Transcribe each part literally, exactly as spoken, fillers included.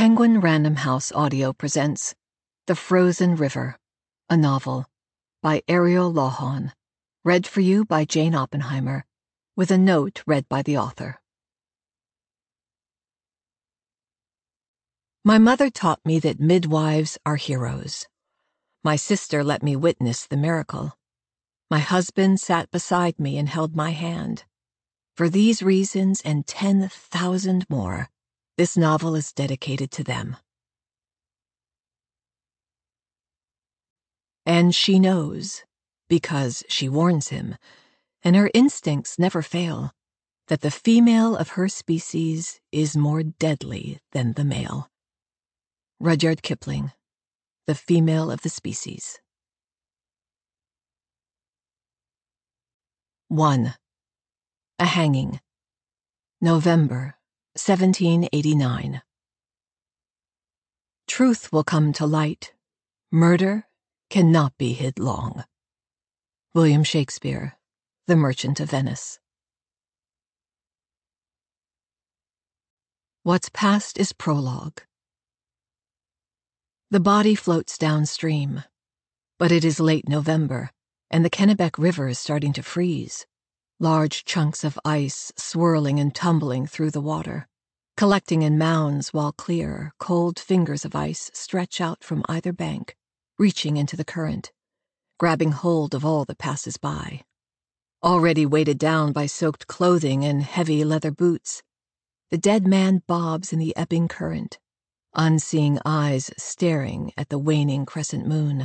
Penguin Random House Audio presents The Frozen River, a novel, by Ariel Lawhon, read for you by Jane Oppenheimer, with a note read by the author. My mother taught me that midwives are heroes. My sister let me witness the miracle. My husband sat beside me and held my hand. For these reasons and ten thousand more, this novel is dedicated to them. And she knows, because she warns him, and her instincts never fail, that the female of her species is more deadly than the male. Rudyard Kipling, The Female of the Species. one. A Hanging. November, seventeen eighty-nine. Truth will come to light. Murder cannot be hid long. William Shakespeare, The Merchant of Venice. What's past is prologue. The body floats downstream, but it is late November, and the Kennebec River is starting to freeze. Large chunks of ice swirling and tumbling through the water, collecting in mounds while clear, cold fingers of ice stretch out from either bank, reaching into the current, grabbing hold of all that passes by. Already weighted down by soaked clothing and heavy leather boots, the dead man bobs in the ebbing current, unseeing eyes staring at the waning crescent moon.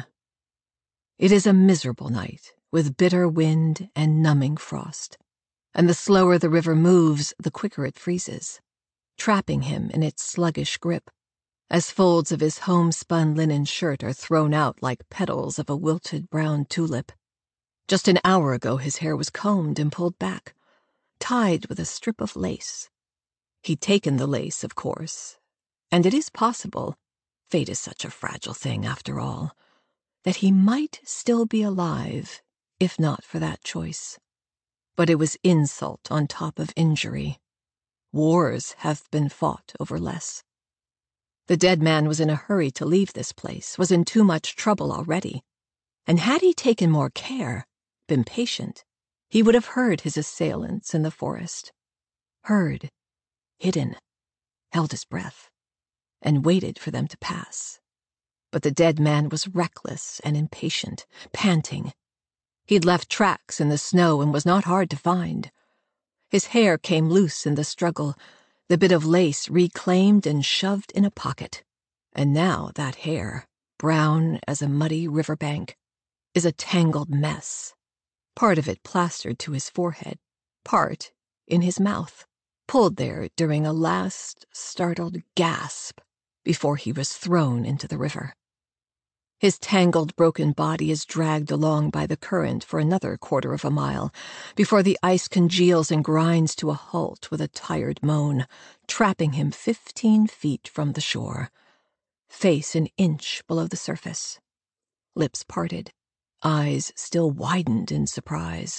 It is a miserable night, with bitter wind and numbing frost, and the slower the river moves, the quicker it freezes, trapping him in its sluggish grip, as folds of his homespun linen shirt are thrown out like petals of a wilted brown tulip. Just an hour ago his hair was combed and pulled back, tied with a strip of lace. He'd taken the lace, of course, and it is possible, fate is such a fragile thing after all, that he might still be alive, if not for that choice. But it was insult on top of injury. Wars have been fought over less. The dead man was in a hurry to leave this place, was in too much trouble already, and had he taken more care, been patient, he would have heard his assailants in the forest. Heard, hidden, held his breath, and waited for them to pass. But the dead man was reckless and impatient, panting. He'd left tracks in the snow and was not hard to find. His hair came loose in the struggle, the bit of lace reclaimed and shoved in a pocket. And now that hair, brown as a muddy riverbank, is a tangled mess, part of it plastered to his forehead, part in his mouth, pulled there during a last startled gasp before he was thrown into the river. His tangled, broken body is dragged along by the current for another quarter of a mile before the ice congeals and grinds to a halt with a tired moan, trapping him fifteen feet from the shore, face an inch below the surface, lips parted, eyes still widened in surprise.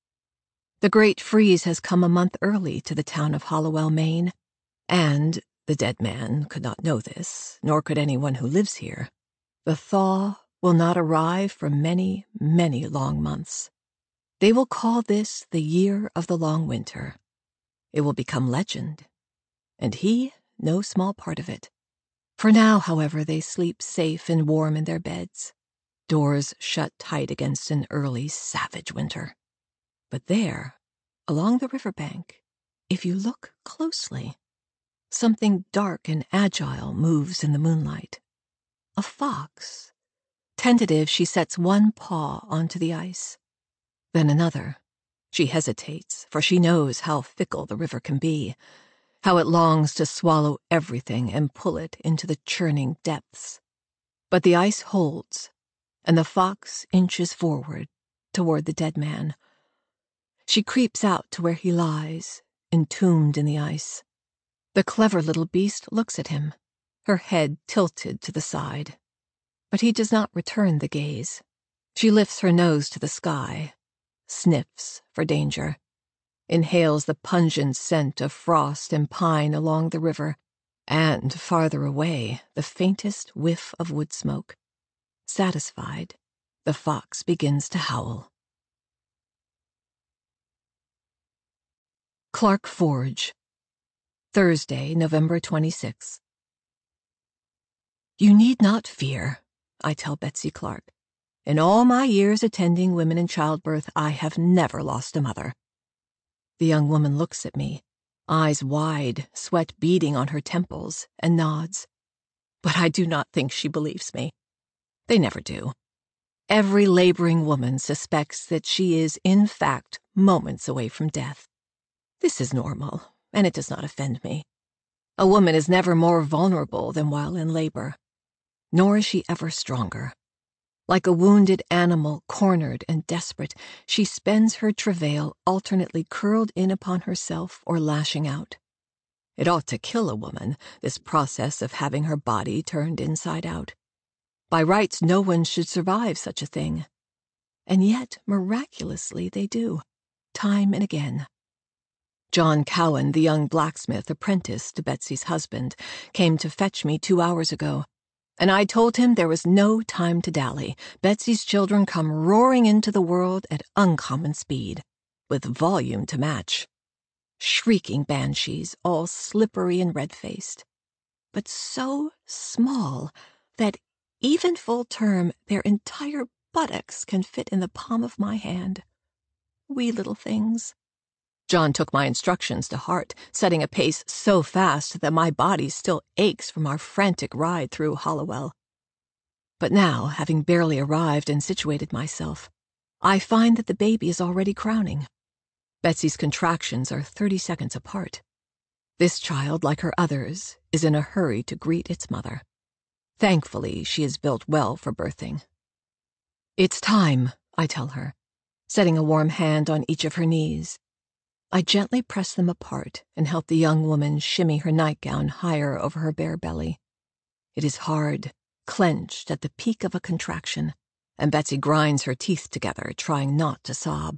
The great freeze has come a month early to the town of Hollowell, Maine, and the dead man could not know this, nor could anyone who lives here. The thaw will not arrive for many, many long months. They will call this the year of the long winter. It will become legend, and he no small part of it. For now, however, they sleep safe and warm in their beds, doors shut tight against an early, savage winter. But there, along the riverbank, if you look closely, something dark and agile moves in the moonlight. A fox. Tentative, she sets one paw onto the ice. Then another. She hesitates, for she knows how fickle the river can be, how it longs to swallow everything and pull it into the churning depths. But the ice holds, and the fox inches forward toward the dead man. She creeps out to where he lies, entombed in the ice. The clever little beast looks at him, her head tilted to the side. But he does not return the gaze. She lifts her nose to the sky, sniffs for danger, inhales the pungent scent of frost and pine along the river, And farther away, the faintest whiff of wood smoke. Satisfied, the fox begins to howl. Clark Forge, Thursday, November twenty-sixth. You need not fear, I tell Betsy Clark. In all my years attending women in childbirth, I have never lost a mother. The young woman looks at me, eyes wide, sweat beading on her temples, and nods. But I do not think she believes me. They never do. Every laboring woman suspects that she is, in fact, moments away from death. This is normal, and it does not offend me. A woman is never more vulnerable than while in labor. Nor is she ever stronger. Like a wounded animal, cornered and desperate, she spends her travail alternately curled in upon herself or lashing out. It ought to kill a woman, this process of having her body turned inside out. By rights, no one should survive such a thing. And yet, miraculously, they do, time and again. John Cowan, the young blacksmith apprentice to Betsy's husband, came to fetch me two hours ago, and I told him there was no time to dally. Betsy's children come roaring into the world at uncommon speed, with volume to match. Shrieking banshees, all slippery and red-faced, but so small that, even full term, their entire buttocks can fit in the palm of my hand. Wee little things. John took my instructions to heart, setting a pace so fast that my body still aches from our frantic ride through Hollowell. But now, having barely arrived and situated myself, I find that the baby is already crowning. Betsy's contractions are thirty seconds apart. This child, like her others, is in a hurry to greet its mother. Thankfully, she is built well for birthing. It's time, I tell her, setting a warm hand on each of her knees. I gently press them apart and help the young woman shimmy her nightgown higher over her bare belly. It is hard, clenched at the peak of a contraction, and Betsy grinds her teeth together, trying not to sob.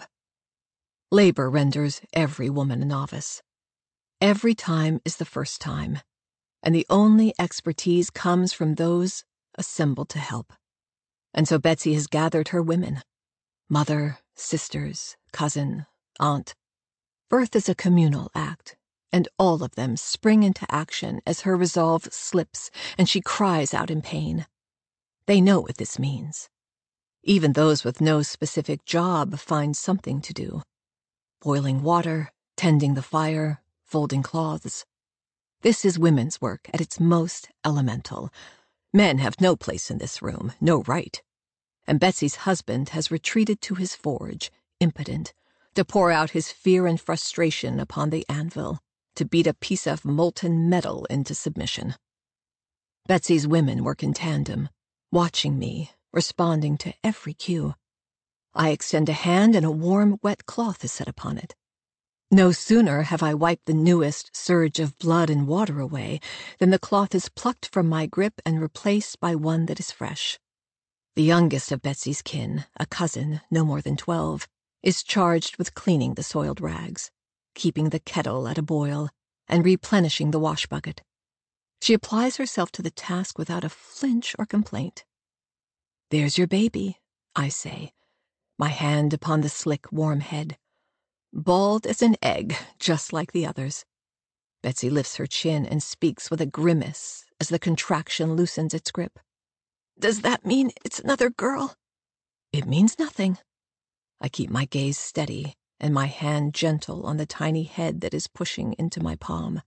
Labor renders every woman a novice. Every time is the first time, and the only expertise comes from those assembled to help. And so Betsy has gathered her women, mother, sisters, cousin, aunt. Birth is a communal act, and all of them spring into action as her resolve slips and she cries out in pain. They know what this means. Even those with no specific job find something to do. Boiling water, tending the fire, folding cloths. This is women's work at its most elemental. Men have no place in this room, no right. And Betsy's husband has retreated to his forge, impotent, to pour out his fear and frustration upon the anvil, to beat a piece of molten metal into submission. Betsy's women work in tandem, watching me, responding to every cue. I extend a hand and a warm, wet cloth is set upon it. No sooner have I wiped the newest surge of blood and water away than the cloth is plucked from my grip and replaced by one that is fresh. The youngest of Betsy's kin, a cousin, no more than twelve, is charged with cleaning the soiled rags, keeping the kettle at a boil, and replenishing the wash bucket. She applies herself to the task without a flinch or complaint. "There's your baby," I say, my hand upon the slick, warm head. Bald as an egg, just like the others. Betsy lifts her chin and speaks with a grimace as the contraction loosens its grip. "Does that mean it's another girl?" "It means nothing." I keep my gaze steady and my hand gentle on the tiny head that is pushing into my palm.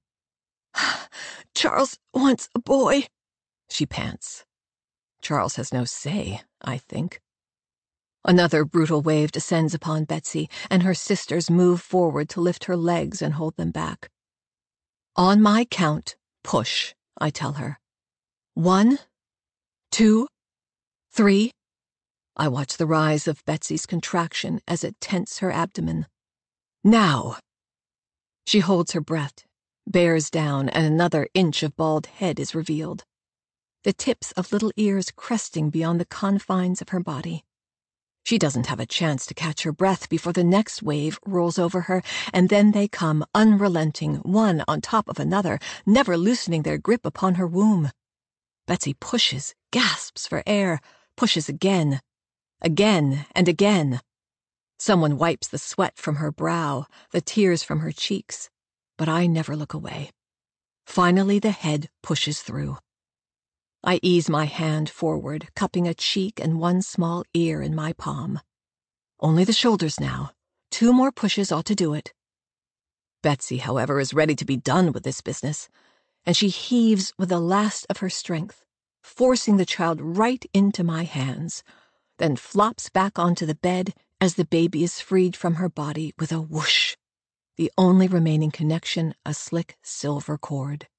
"Charles wants a boy," she pants. Charles has no say, I think. Another brutal wave descends upon Betsy, and her sisters move forward to lift her legs and hold them back. "On my count, push," I tell her. "One, two, three." I watch the rise of Betsy's contraction as it tenses her abdomen. "Now!" She holds her breath, bears down, and another inch of bald head is revealed. The tips of little ears cresting beyond the confines of her body. She doesn't have a chance to catch her breath before the next wave rolls over her, and then they come unrelenting, one on top of another, never loosening their grip upon her womb. Betsy pushes, gasps for air, pushes again, again and again. Someone wipes the sweat from her brow, the tears from her cheeks, but I never look away. Finally, the head pushes through. I ease my hand forward, cupping a cheek and one small ear in my palm. Only the shoulders now. Two more pushes ought to do it. Betsy, however, is ready to be done with this business, and she heaves with the last of her strength, forcing the child right into my hands, then flops back onto the bed as the baby is freed from her body with a whoosh, the only remaining connection a slick silver cord.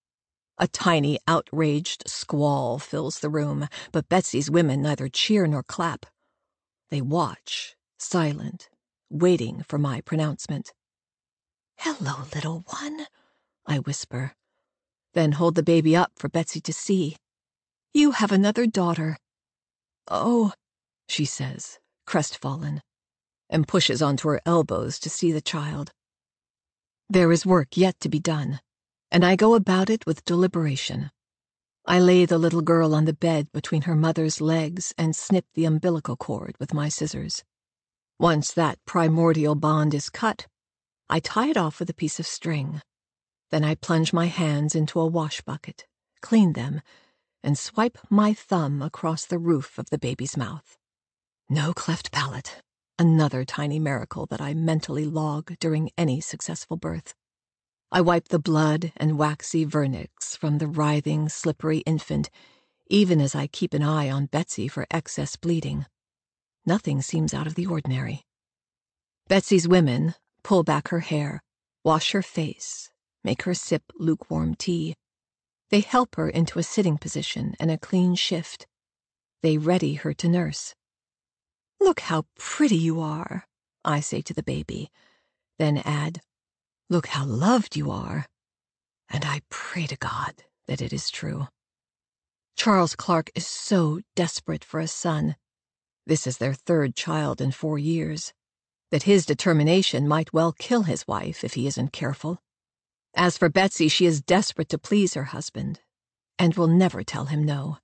A tiny, outraged squall fills the room, but Betsy's women neither cheer nor clap. They watch, silent, waiting for my pronouncement. "Hello, little one," I whisper, then hold the baby up for Betsy to see. "You have another daughter." "Oh," she says, crestfallen, and pushes onto her elbows to see the child. There is work yet to be done, and I go about it with deliberation. I lay the little girl on the bed between her mother's legs and snip the umbilical cord with my scissors. Once that primordial bond is cut, I tie it off with a piece of string. Then I plunge my hands into a wash bucket, clean them, and swipe my thumb across the roof of the baby's mouth. No cleft palate, another tiny miracle that I mentally log during any successful birth. I wipe the blood and waxy vernix from the writhing, slippery infant, even as I keep an eye on Betsy for excess bleeding. Nothing seems out of the ordinary. Betsy's women pull back her hair, wash her face, make her sip lukewarm tea. They help her into a sitting position and a clean shift. They ready her to nurse. "Look how pretty you are," I say to the baby, then add, "Look how loved you are." And I pray to God that it is true. Charles Clark is so desperate for a son, this is their third child in four years, that his determination might well kill his wife if he isn't careful. As for Betsy, she is desperate to please her husband, and will never tell him no.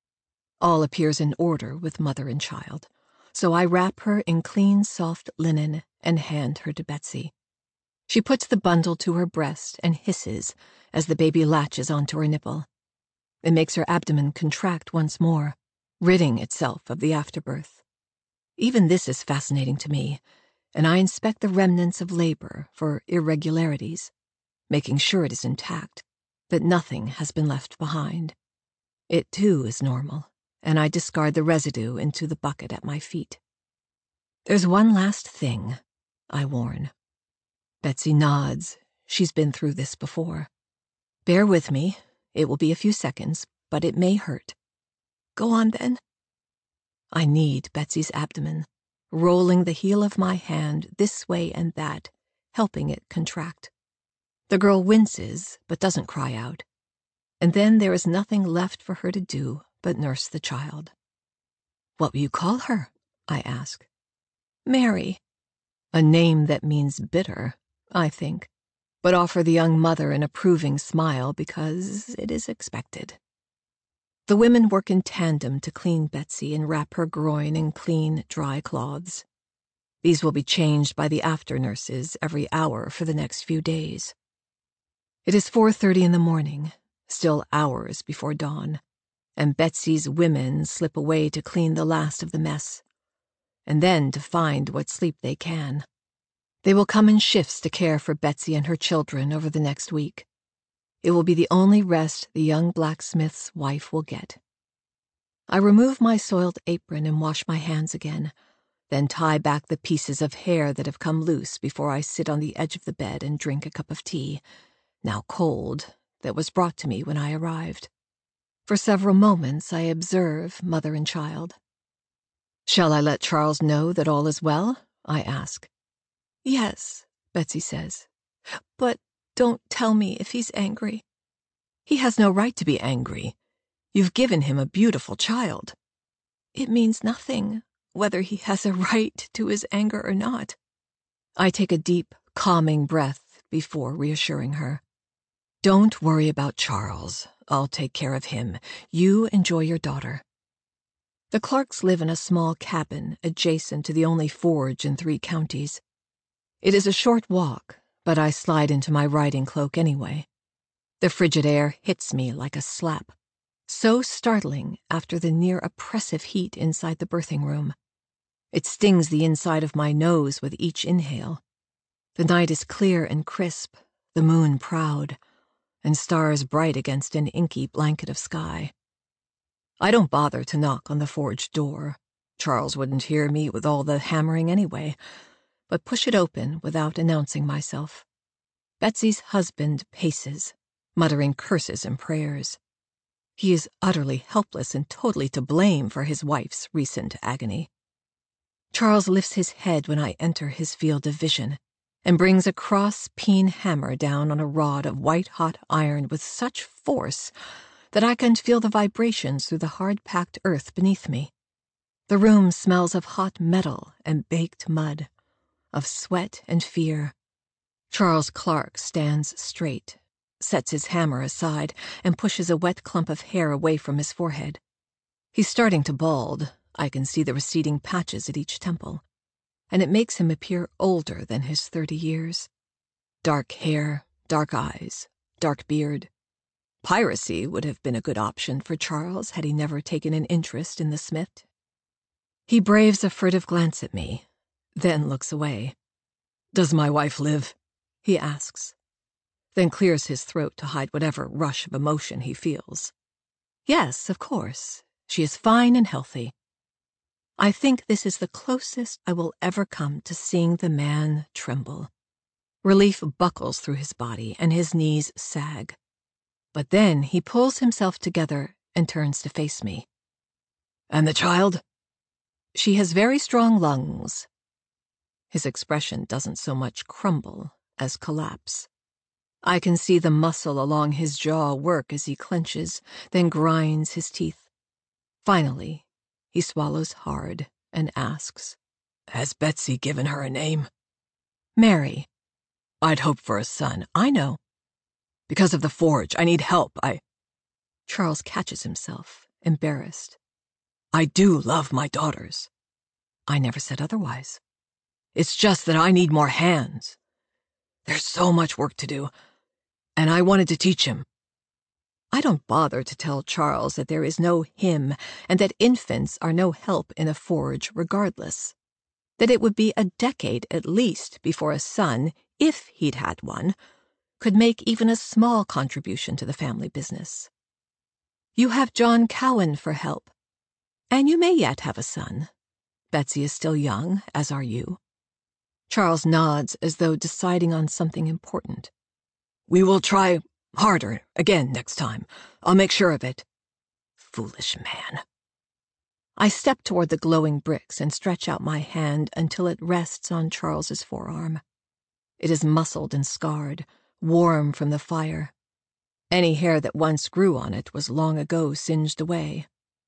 All appears in order with mother and child, so I wrap her in clean, soft linen and hand her to Betsy. She puts the bundle to her breast and hisses as the baby latches onto her nipple. It makes her abdomen contract once more, ridding itself of the afterbirth. Even this is fascinating to me, and I inspect the remnants of labor for irregularities, making sure it is intact, that nothing has been left behind. It, too, is normal, and I discard the residue into the bucket at my feet. "There's one last thing," I warn. Betsy nods. She's been through this before. "Bear with me. It will be a few seconds, but it may hurt." "Go on, then." I knead Betsy's abdomen, rolling the heel of my hand this way and that, helping it contract. The girl winces, but doesn't cry out. And then there is nothing left for her to do but nurse the child. "What will you call her?" I ask. "Mary." A name that means bitter, I think, but offer the young mother an approving smile because it is expected. The women work in tandem to clean Betsy and wrap her groin in clean, dry cloths. These will be changed by the after-nurses every hour for the next few days. It is four thirty in the morning, still hours before dawn, and Betsy's women slip away to clean the last of the mess, and then to find what sleep they can. They will come in shifts to care for Betsy and her children over the next week. It will be the only rest the young blacksmith's wife will get. I remove my soiled apron and wash my hands again, then tie back the pieces of hair that have come loose before I sit on the edge of the bed and drink a cup of tea, now cold, that was brought to me when I arrived. For several moments I observe mother and child. "Shall I let Charles know that all is well?" I ask. "Yes," Betsy says, "but don't tell me if he's angry." "He has no right to be angry. You've given him a beautiful child." "It means nothing. whether he has a right to his anger or not. I take a deep, calming breath before reassuring her. Don't worry about Charles. I'll take care of him. You enjoy your daughter. The Clarks live in a small cabin adjacent to the only forge in three counties. It is a short walk, but I slide into my riding cloak anyway. The frigid air hits me like a slap, so startling after the near-oppressive heat inside the birthing room. It stings the inside of my nose with each inhale. The night is clear and crisp, the moon proud, and stars bright against an inky blanket of sky. I don't bother to knock on the forge door. Charles wouldn't hear me with all the hammering anyway, but push it open without announcing myself. Betsy's husband paces, muttering curses and prayers. He is utterly helpless and totally to blame for his wife's recent agony. Charles lifts his head when I enter his field of vision and brings a cross-peen hammer down on a rod of white-hot iron with such force that I can feel the vibrations through the hard-packed earth beneath me. The room smells of hot metal and baked mud, of sweat and fear. Charles Clark stands straight, sets his hammer aside, and pushes a wet clump of hair away from his forehead. He's starting to bald. I can see the receding patches at each temple, and it makes him appear older than his thirty years. Dark hair, dark eyes, dark beard. Piracy would have been a good option for Charles had he never taken an interest in the smith. He braves a furtive glance at me, then looks away. "Does my wife live?" he asks, then clears his throat to hide whatever rush of emotion he feels. "Yes, of course. She is fine and healthy." I think this is the closest I will ever come to seeing the man tremble. Relief buckles through his body and his knees sag. But then he pulls himself together and turns to face me. "And the child?" "She has very strong lungs." His expression doesn't so much crumble as collapse. I can see the muscle along his jaw work as he clenches, then grinds his teeth. Finally, he swallows hard and asks, "Has Betsy given her a name?" "Mary." "I'd hoped for a son. I know. Because of the forge, I need help. I..." Charles catches himself, embarrassed. "I do love my daughters." "I never said otherwise." "It's just that I need more hands. There's so much work to do, and I wanted to teach him." I don't bother to tell Charles that there is no him and that infants are no help in a forge regardless. That it would be a decade at least before a son, if he'd had one, could make even a small contribution to the family business. You have John Cowan for help, and you may yet have a son. Betsy is still young, as are you. Charles nods as though deciding on something important. "We will try harder again next time. I'll make sure of it." Foolish man. I step toward the glowing bricks and stretch out my hand until it rests on Charles's forearm. It is muscled and scarred, warm from the fire. Any hair that once grew on it was long ago singed away.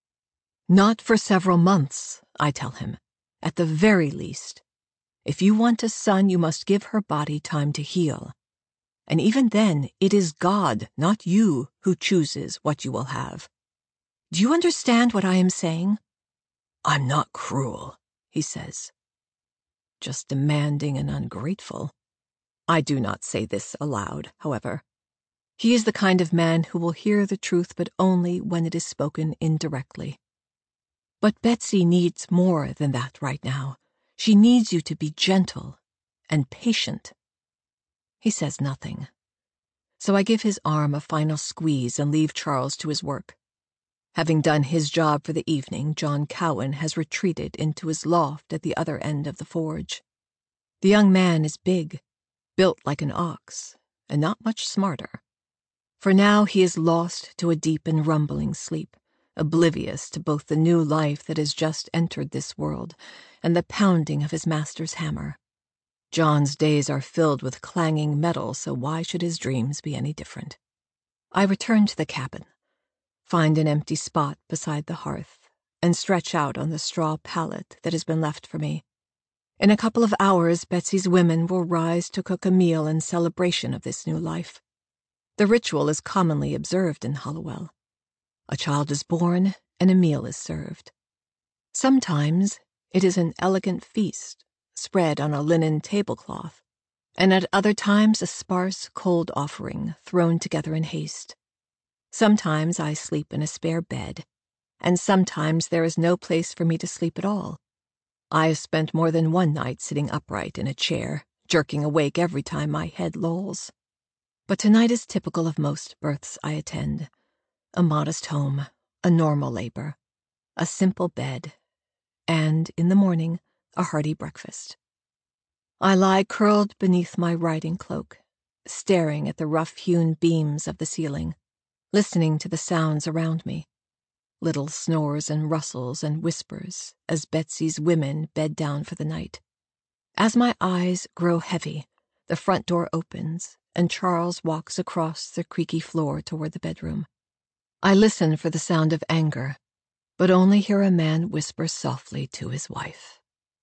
"Not for several months," I tell him, "at the very least. If you want a son, you must give her body time to heal. And even then, it is God, not you, who chooses what you will have. Do you understand what I am saying?" "I'm not cruel," he says. "Just demanding and ungrateful." I do not say this aloud, however. He is the kind of man who will hear the truth, but only when it is spoken indirectly. "But Betsy needs more than that right now. She needs you to be gentle and patient." He says nothing. So I give his arm a final squeeze and leave Charles to his work. Having done his job for the evening, John Cowan has retreated into his loft at the other end of the forge. The young man is big, built like an ox, and not much smarter. For now he is lost to a deep and rumbling sleep, oblivious to both the new life that has just entered this world and the pounding of his master's hammer. John's days are filled with clanging metal, so why should his dreams be any different? I return to the cabin, find an empty spot beside the hearth, and stretch out on the straw pallet that has been left for me. In a couple of hours, Betsy's women will rise to cook a meal in celebration of this new life. The ritual is commonly observed in Hollowell. A child is born and a meal is served. Sometimes it is an elegant feast spread on a linen tablecloth, and at other times a sparse, cold offering thrown together in haste. Sometimes I sleep in a spare bed, and sometimes there is no place for me to sleep at all. I have spent more than one night sitting upright in a chair, jerking awake every time my head lolls. But tonight is typical of most births I attend. A modest home, a normal labor, a simple bed, and, in the morning, a hearty breakfast. I lie curled beneath my riding cloak, staring at the rough-hewn beams of the ceiling, listening to the sounds around me. Little snores and rustles and whispers as Betsy's women bed down for the night. As my eyes grow heavy, the front door opens and Charles walks across the creaky floor toward the bedroom. I listen for the sound of anger, but only hear a man whisper softly to his wife.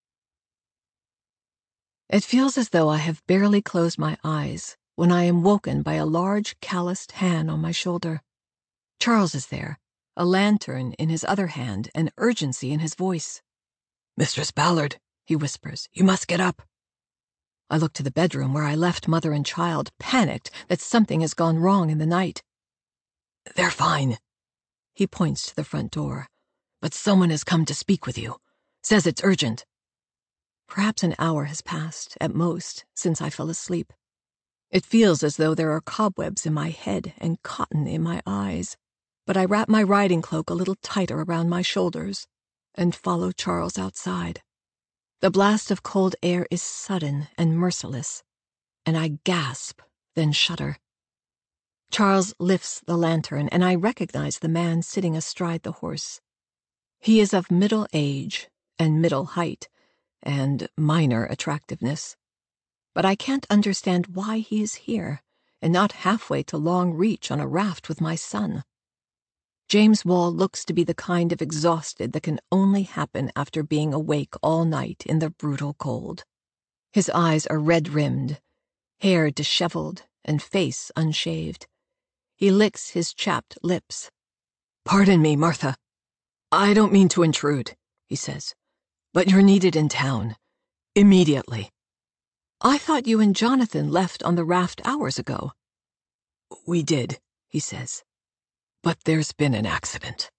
It feels as though I have barely closed my eyes when I am woken by a large calloused hand on my shoulder. Charles is there, a lantern in his other hand and urgency in his voice. "Mistress Ballard," he whispers, "you must get up." I look to the bedroom where I left mother and child, panicked that something has gone wrong in the night. "They're fine." He points to the front door. "But someone has come to speak with you. Says it's urgent." Perhaps an hour has passed, at most, since I fell asleep. It feels as though there are cobwebs in my head and cotton in my eyes. But I wrap my riding cloak a little tighter around my shoulders and follow Charles outside. The blast of cold air is sudden and merciless, and I gasp, then shudder. Charles lifts the lantern, and I recognize the man sitting astride the horse. He is of middle age and middle height and minor attractiveness. But I can't understand why he is here and not halfway to Long Reach on a raft with my son. James Wall looks to be the kind of exhausted that can only happen after being awake all night in the brutal cold. His eyes are red-rimmed, hair disheveled, and face unshaved. He licks his chapped lips. "Pardon me, Martha. I don't mean to intrude," he says, "but you're needed in town. Immediately." "I thought you and Jonathan left on the raft hours ago." "We did," he says. "But there's been an accident."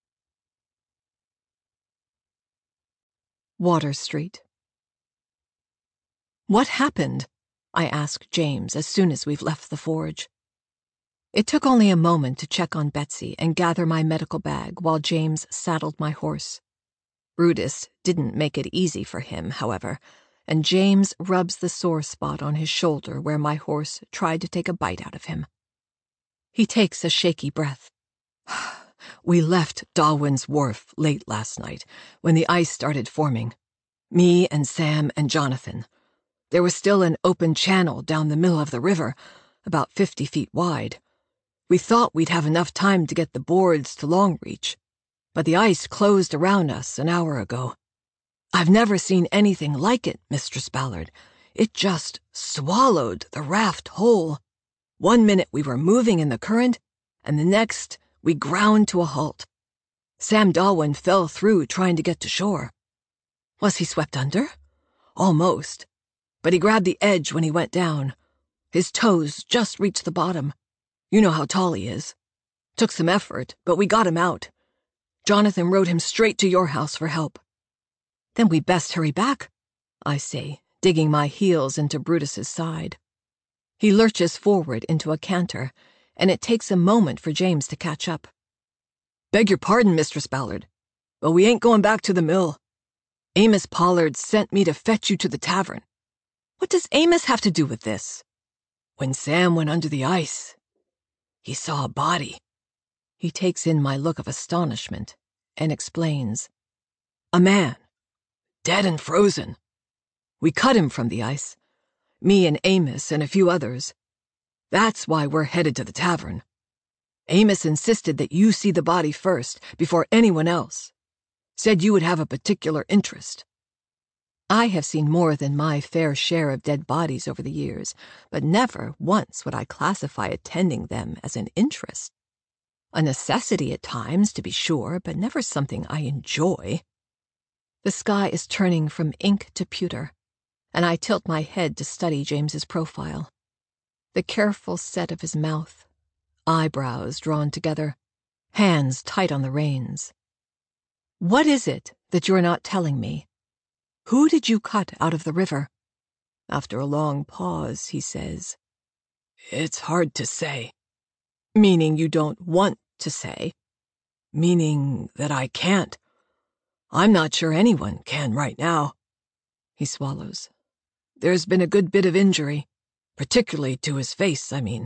Water Street. "What happened?" I ask James as soon as we've left the forge. It took only a moment to check on Betsy and gather my medical bag while James saddled my horse. Brutus didn't make it easy for him, however, and James rubs the sore spot on his shoulder where my horse tried to take a bite out of him. He takes a shaky breath. "We left Darwin's Wharf late last night, when the ice started forming. Me and Sam and Jonathan. There was still an open channel down the middle of the river, about fifty feet wide. We thought we'd have enough time to get the boards to Long Reach, but the ice closed around us an hour ago. I've never seen anything like it, Mistress Ballard. It just swallowed the raft whole. One minute we were moving in the current, and the next we ground to a halt. Sam Darwin fell through trying to get to shore." "Was he swept under?" "Almost. But he grabbed the edge when he went down. His toes just reached the bottom. You know how tall he is. Took some effort, but we got him out. Jonathan rode him straight to your house for help." "Then we best hurry back," I say, digging my heels into Brutus's side. He lurches forward into a canter, and it takes a moment for James to catch up. "Beg your pardon, Mistress Ballard, but we ain't going back to the mill. Amos Pollard sent me to fetch you to the tavern." "What does Amos have to do with this?" "When Sam went under the ice, he saw a body." He takes in my look of astonishment and explains. "A man, dead and frozen. We cut him from the ice, me and Amos and a few others. That's why we're headed to the tavern. Amos insisted that you see the body first, before anyone else. Said you would have a particular interest. I have seen more than my fair share of dead bodies over the years, but never once would I classify attending them as an interest. A necessity at times, to be sure, but never something I enjoy. The sky is turning from ink to pewter, and I tilt my head to study James's profile. The careful set of his mouth, eyebrows drawn together, hands tight on the reins. What is it that you're not telling me? Who did you cut out of the river? After a long pause, he says, It's hard to say. Meaning you don't want to say. Meaning that I can't. I'm not sure anyone can right now. He swallows. There's been a good bit of injury, particularly to his face, I mean.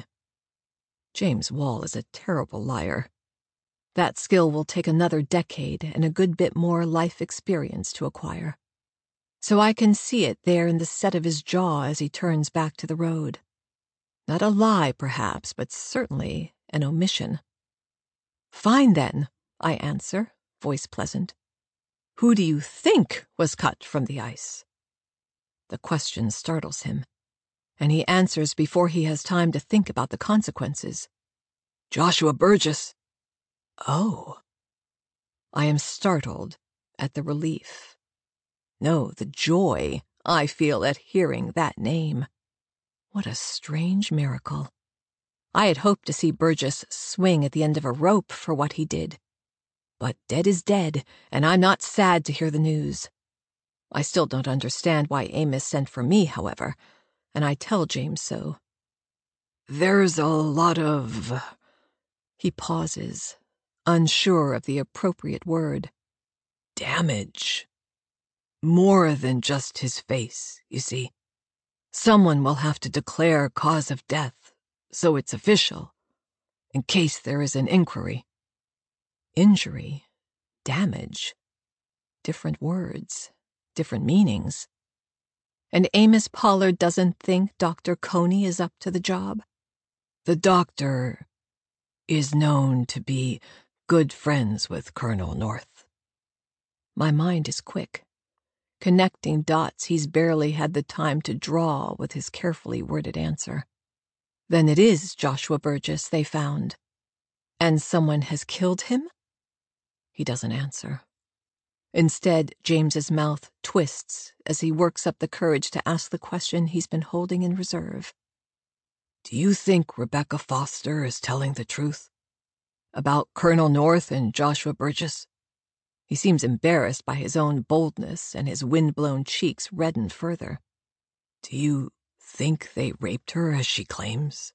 James Wall is a terrible liar. That skill will take another decade and a good bit more life experience to acquire. So I can see it there in the set of his jaw as he turns back to the road. Not a lie, perhaps, but certainly an omission. Fine, then, I answer, voice pleasant. Who do you think was cut from the ice? The question startles him, and he answers before he has time to think about the consequences. Joshua Burgess. Oh. I am startled at the relief. No, the joy I feel at hearing that name. What a strange miracle. I had hoped to see Burgess swing at the end of a rope for what he did. But dead is dead, and I'm not sad to hear the news. I still don't understand why Amos sent for me, however, and I tell James so. There's a lot of... He pauses, unsure of the appropriate word. Damage. More than just his face, you see. Someone will have to declare cause of death, so it's official, in case there is an inquiry. Injury, damage, different words, different meanings. And Amos Pollard doesn't think Doctor Coney is up to the job? The doctor is known to be good friends with Colonel North. My mind is quick, connecting dots he's barely had the time to draw with his carefully worded answer. Then it is Joshua Burgess they found. And someone has killed him? He doesn't answer. Instead, James's mouth twists as he works up the courage to ask the question he's been holding in reserve. Do you think Rebecca Foster is telling the truth? About Colonel North and Joshua Burgess? He seems embarrassed by his own boldness, and his wind-blown cheeks redden further. Do you think they raped her as she claims?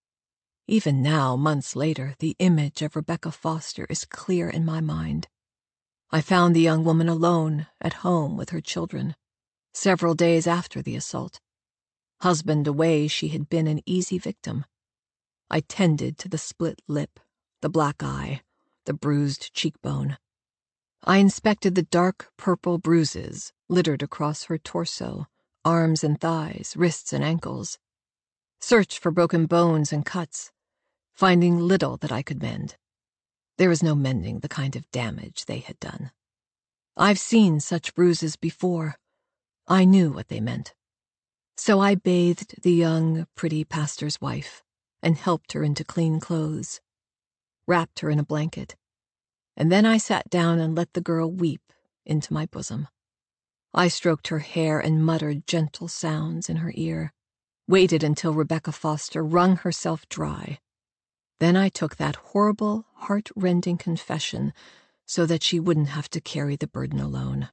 Even now, months later, the image of Rebecca Foster is clear in my mind. I found the young woman alone, at home with her children, several days after the assault. Husband away, she had been an easy victim. I tended to the split lip, the black eye, the bruised cheekbone. I inspected the dark purple bruises littered across her torso, arms and thighs, wrists and ankles. Searched for broken bones and cuts, finding little that I could mend. There was no mending the kind of damage they had done. I've seen such bruises before. I knew what they meant. So I bathed the young, pretty pastor's wife and helped her into clean clothes, wrapped her in a blanket, and then I sat down and let the girl weep into my bosom. I stroked her hair and muttered gentle sounds in her ear, waited until Rebecca Foster wrung herself dry. Then I took that horrible, heart-rending confession so that she wouldn't have to carry the burden alone.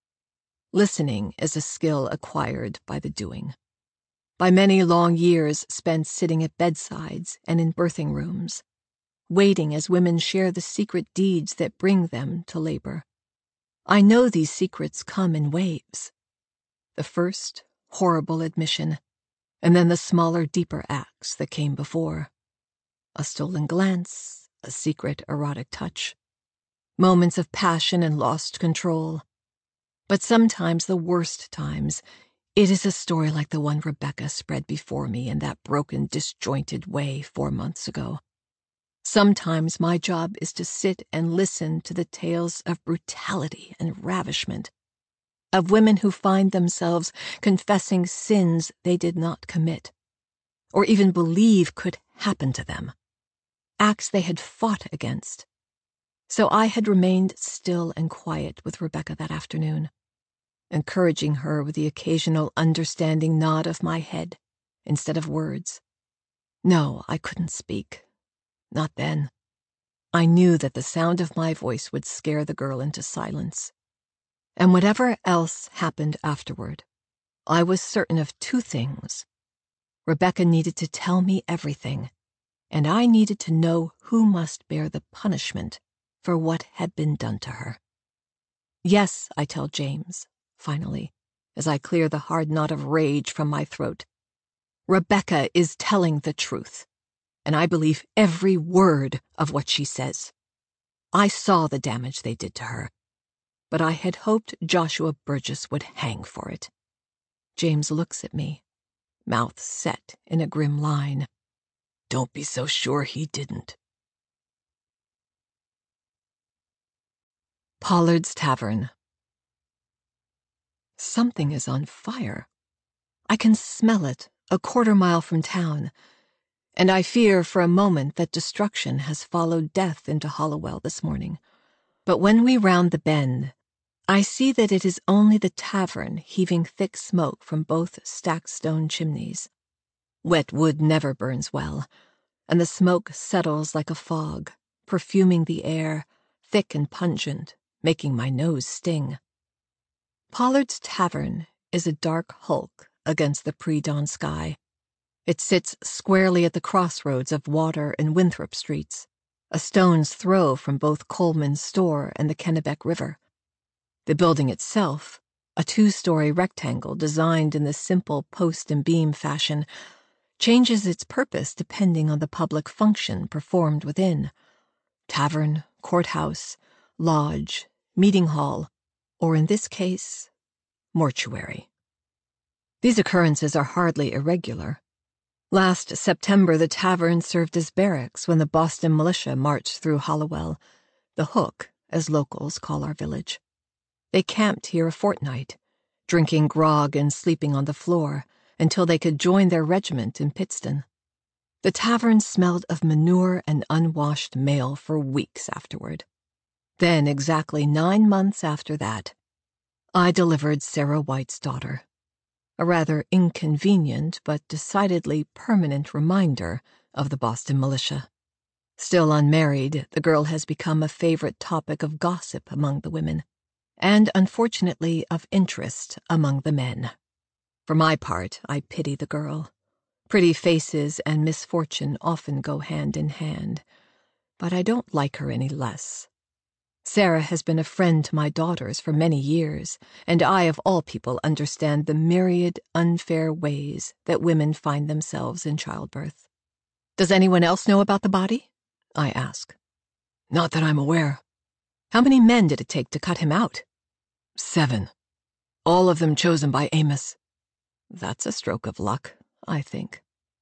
Listening is a skill acquired by the doing, by many long years spent sitting at bedsides and in birthing rooms, waiting as women share the secret deeds that bring them to labor. I know these secrets come in waves. The first, horrible admission, and then the smaller, deeper acts that came before. A stolen glance, a secret erotic touch, moments of passion and lost control. But sometimes, the worst times, it is a story like the one Rebecca spread before me in that broken, disjointed way four months ago. Sometimes my job is to sit and listen to the tales of brutality and ravishment, of women who find themselves confessing sins they did not commit, or even believe could happen to them, acts they had fought against. So I had remained still and quiet with Rebecca that afternoon, encouraging her with the occasional understanding nod of my head instead of words. No, I couldn't speak. Not then. I knew that the sound of my voice would scare the girl into silence. And whatever else happened afterward, I was certain of two things. Rebecca needed to tell me everything, and I needed to know who must bear the punishment for what had been done to her. Yes, I tell James, finally, as I clear the hard knot of rage from my throat. Rebecca is telling the truth, and I believe every word of what she says. I saw the damage they did to her, but I had hoped Joshua Burgess would hang for it. James looks at me, mouth set in a grim line. Don't be so sure he didn't. Pollard's Tavern. Something is on fire. I can smell it a quarter mile from town, and I fear for a moment that destruction has followed death into Hollowell this morning. But when we round the bend, I see that it is only the tavern heaving thick smoke from both stacked stone chimneys. Wet wood never burns well, and the smoke settles like a fog, perfuming the air, thick and pungent, making my nose sting. Pollard's Tavern is a dark hulk against the pre-dawn sky. It sits squarely at the crossroads of Water and Winthrop Streets, a stone's throw from both Coleman's store and the Kennebec River. The building itself, a two-story rectangle designed in the simple post and beam fashion, changes its purpose depending on the public function performed within. Tavern, courthouse, lodge, meeting hall, or in this case, mortuary. These occurrences are hardly irregular. Last September, the tavern served as barracks when the Boston militia marched through Hollowell, the Hook, as locals call our village. They camped here a fortnight, drinking grog and sleeping on the floor until they could join their regiment in Pittston. The tavern smelled of manure and unwashed mail for weeks afterward. Then, exactly nine months after that, I delivered Sarah White's daughter, a rather inconvenient but decidedly permanent reminder of the Boston militia. Still unmarried, the girl has become a favorite topic of gossip among the women, and unfortunately of interest among the men. For my part, I pity the girl. Pretty faces and misfortune often go hand in hand, but I don't like her any less. Sarah has been a friend to my daughters for many years, and I, of all people, understand the myriad unfair ways that women find themselves in childbirth. Does anyone else know about the body? I ask. Not that I'm aware. How many men did it take to cut him out? Seven. All of them chosen by Amos. That's a stroke of luck, I think.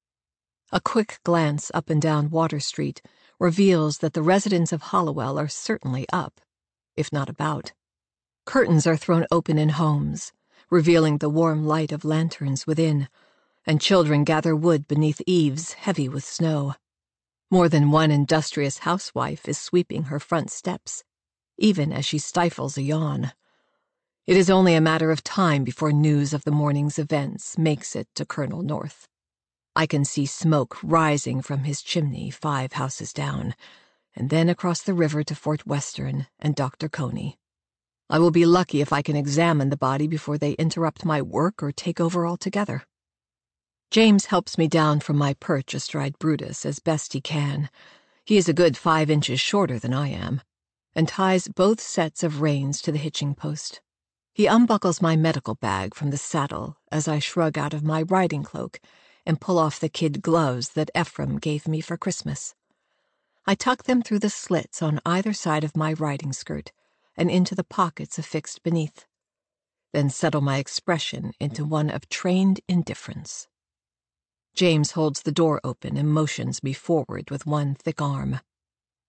A quick glance up and down Water Street reveals that the residents of Hollowell are certainly up, if not about. Curtains are thrown open in homes, revealing the warm light of lanterns within, and children gather wood beneath eaves heavy with snow. More than one industrious housewife is sweeping her front steps, even as she stifles a yawn. It is only a matter of time before news of the morning's events makes it to Colonel North. I can see smoke rising from his chimney five houses down, and then across the river to Fort Western and Doctor Coney. I will be lucky if I can examine the body before they interrupt my work or take over altogether. James helps me down from my perch astride Brutus as best he can. He is a good five inches shorter than I am, and ties both sets of reins to the hitching post. He unbuckles my medical bag from the saddle as I shrug out of my riding cloak and pull off the kid gloves that Ephraim gave me for Christmas. I tuck them through the slits on either side of my riding skirt and into the pockets affixed beneath, then settle my expression into one of trained indifference. James holds the door open and motions me forward with one thick arm.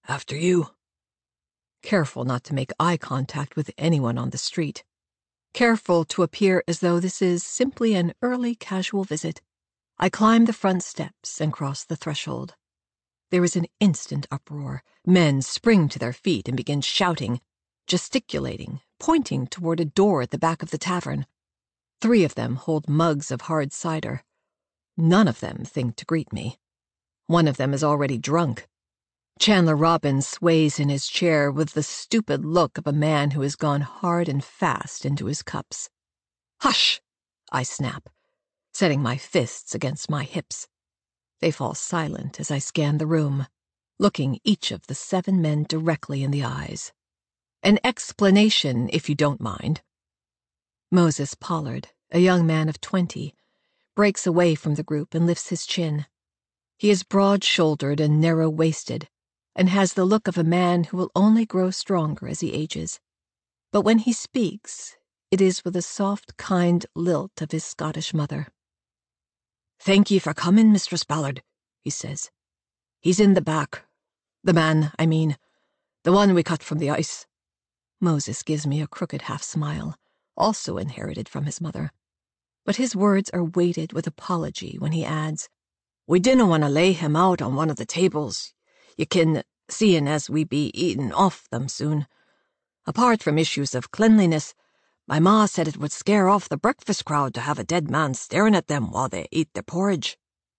After you. Careful not to make eye contact with anyone on the street. Careful to appear as though this is simply an early casual visit, I climb the front steps and cross the threshold. There is an instant uproar. Men spring to their feet and begin shouting, gesticulating, pointing toward a door at the back of the tavern. Three of them hold mugs of hard cider. None of them think to greet me. One of them is already drunk. Chandler Robbins sways in his chair with the stupid look of a man who has gone hard and fast into his cups. Hush! I snap, setting my fists against my hips. They fall silent as I scan the room, looking each of the seven men directly in the eyes. An explanation, if you don't mind. Moses Pollard, a young man of twenty, breaks away from the group and lifts his chin. He is broad-shouldered and narrow-waisted, and has the look of a man who will only grow stronger as he ages. But when he speaks, it is with a soft, kind lilt of his Scottish mother. "Thank ye for coming, Mistress Ballard," he says. "He's in the back. The man, I mean. The one we cut from the ice." Moses gives me a crooked half-smile, also inherited from his mother. But his words are weighted with apology when he adds, "We dinna want to lay him out on one of the tables. You kin, seeing as we be eating off them soon. Apart from issues of cleanliness, my ma said it would scare off the breakfast crowd to have a dead man staring at them while they eat their porridge."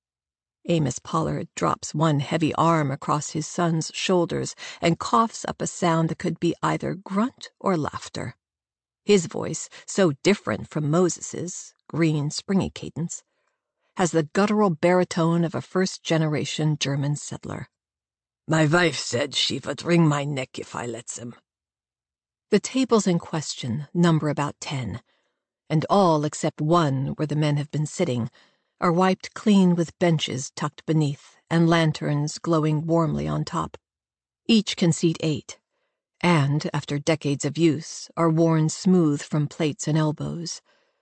Amos Pollard drops one heavy arm across his son's shoulders and coughs up a sound that could be either grunt or laughter. His voice, so different from Moses's, green, springy cadence, has the guttural baritone of a first-generation German settler. "My wife said she would wring my neck if I lets him." The tables in question number about ten, and all except one where the men have been sitting are wiped clean with benches tucked beneath and lanterns glowing warmly on top. Each can seat eight, and, after decades of use, are worn smooth from plates and elbows.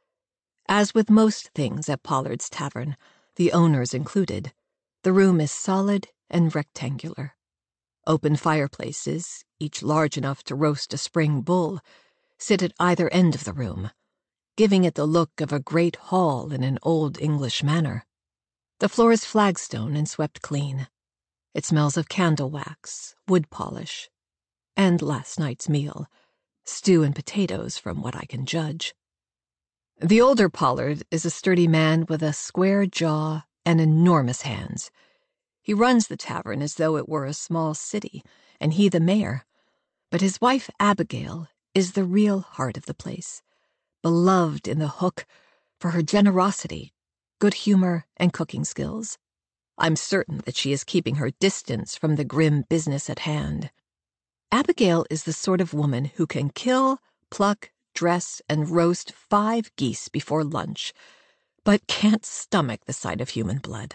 As with most things at Pollard's Tavern, the owners included, the room is solid and rectangular. Open fireplaces, each large enough to roast a spring bull, sit at either end of the room, giving it the look of a great hall in an old English manor. The floor is flagstone and swept clean. It smells of candle wax, wood polish, and last night's meal, stew and potatoes from what I can judge. The older Pollard is a sturdy man with a square jaw and enormous hands. He runs the tavern as though it were a small city, and he the mayor. But his wife Abigail is the real heart of the place, beloved in the Hook for her generosity, good humor, and cooking skills. I'm certain that she is keeping her distance from the grim business at hand. Abigail is the sort of woman who can kill, pluck, dress, and roast five geese before lunch, but can't stomach the sight of human blood.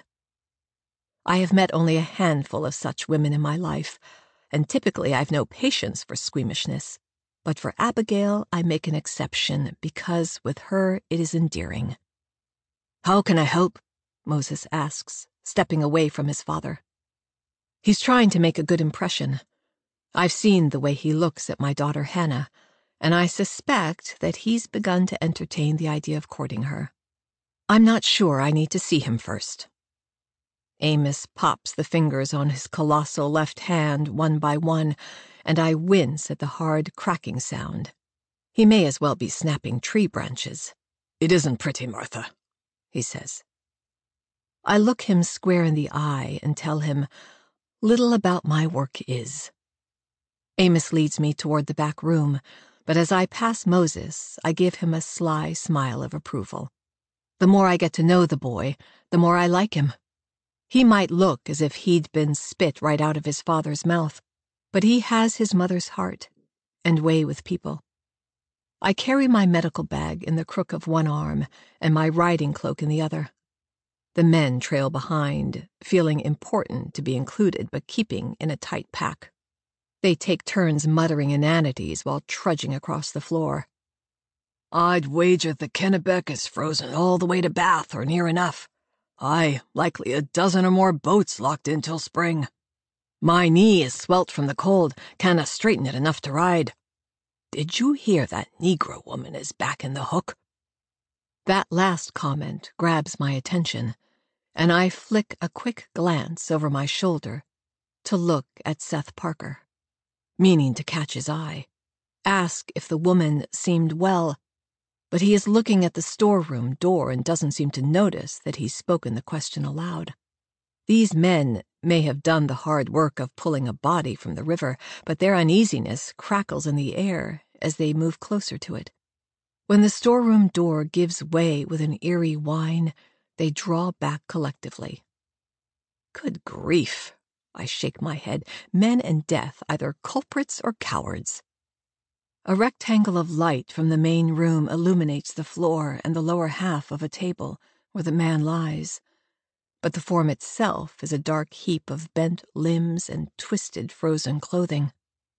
I have met only a handful of such women in my life, and typically I've no patience for squeamishness. But for Abigail, I make an exception because with her it is endearing. "How can I help?" Moses asks, stepping away from his father. He's trying to make a good impression. I've seen the way he looks at my daughter Hannah, and I suspect that he's begun to entertain the idea of courting her. I'm not sure I need to see him first. Amos pops the fingers on his colossal left hand one by one, and I wince at the hard cracking sound. He may as well be snapping tree branches. "It isn't pretty, Martha," he says. I look him square in the eye and tell him, "Little about my work is." Amos leads me toward the back room, but as I pass Moses, I give him a sly smile of approval. The more I get to know the boy, the more I like him. He might look as if he'd been spit right out of his father's mouth, but he has his mother's heart and way with people. I carry my medical bag in the crook of one arm and my riding cloak in the other. The men trail behind, feeling important to be included but keeping in a tight pack. They take turns muttering inanities while trudging across the floor. "I'd wager the Kennebec is frozen all the way to Bath or near enough. Aye, likely a dozen or more boats locked in till spring." My knee is swelt from the cold, canna straighten it enough to ride. Did you hear that Negro woman is back in the hook? That last comment grabs my attention, and I flick a quick glance over my shoulder to look at Seth Parker, meaning to catch his eye, ask if the woman seemed well, but he is looking at the storeroom door and doesn't seem to notice that he's spoken the question aloud. These men may have done the hard work of pulling a body from the river, but their uneasiness crackles in the air as they move closer to it. When the storeroom door gives way with an eerie whine, they draw back collectively. Good grief, I shake my head. Men and death, either culprits or cowards. A rectangle of light from the main room illuminates the floor and the lower half of a table where the man lies, but the form itself is a dark heap of bent limbs and twisted frozen clothing.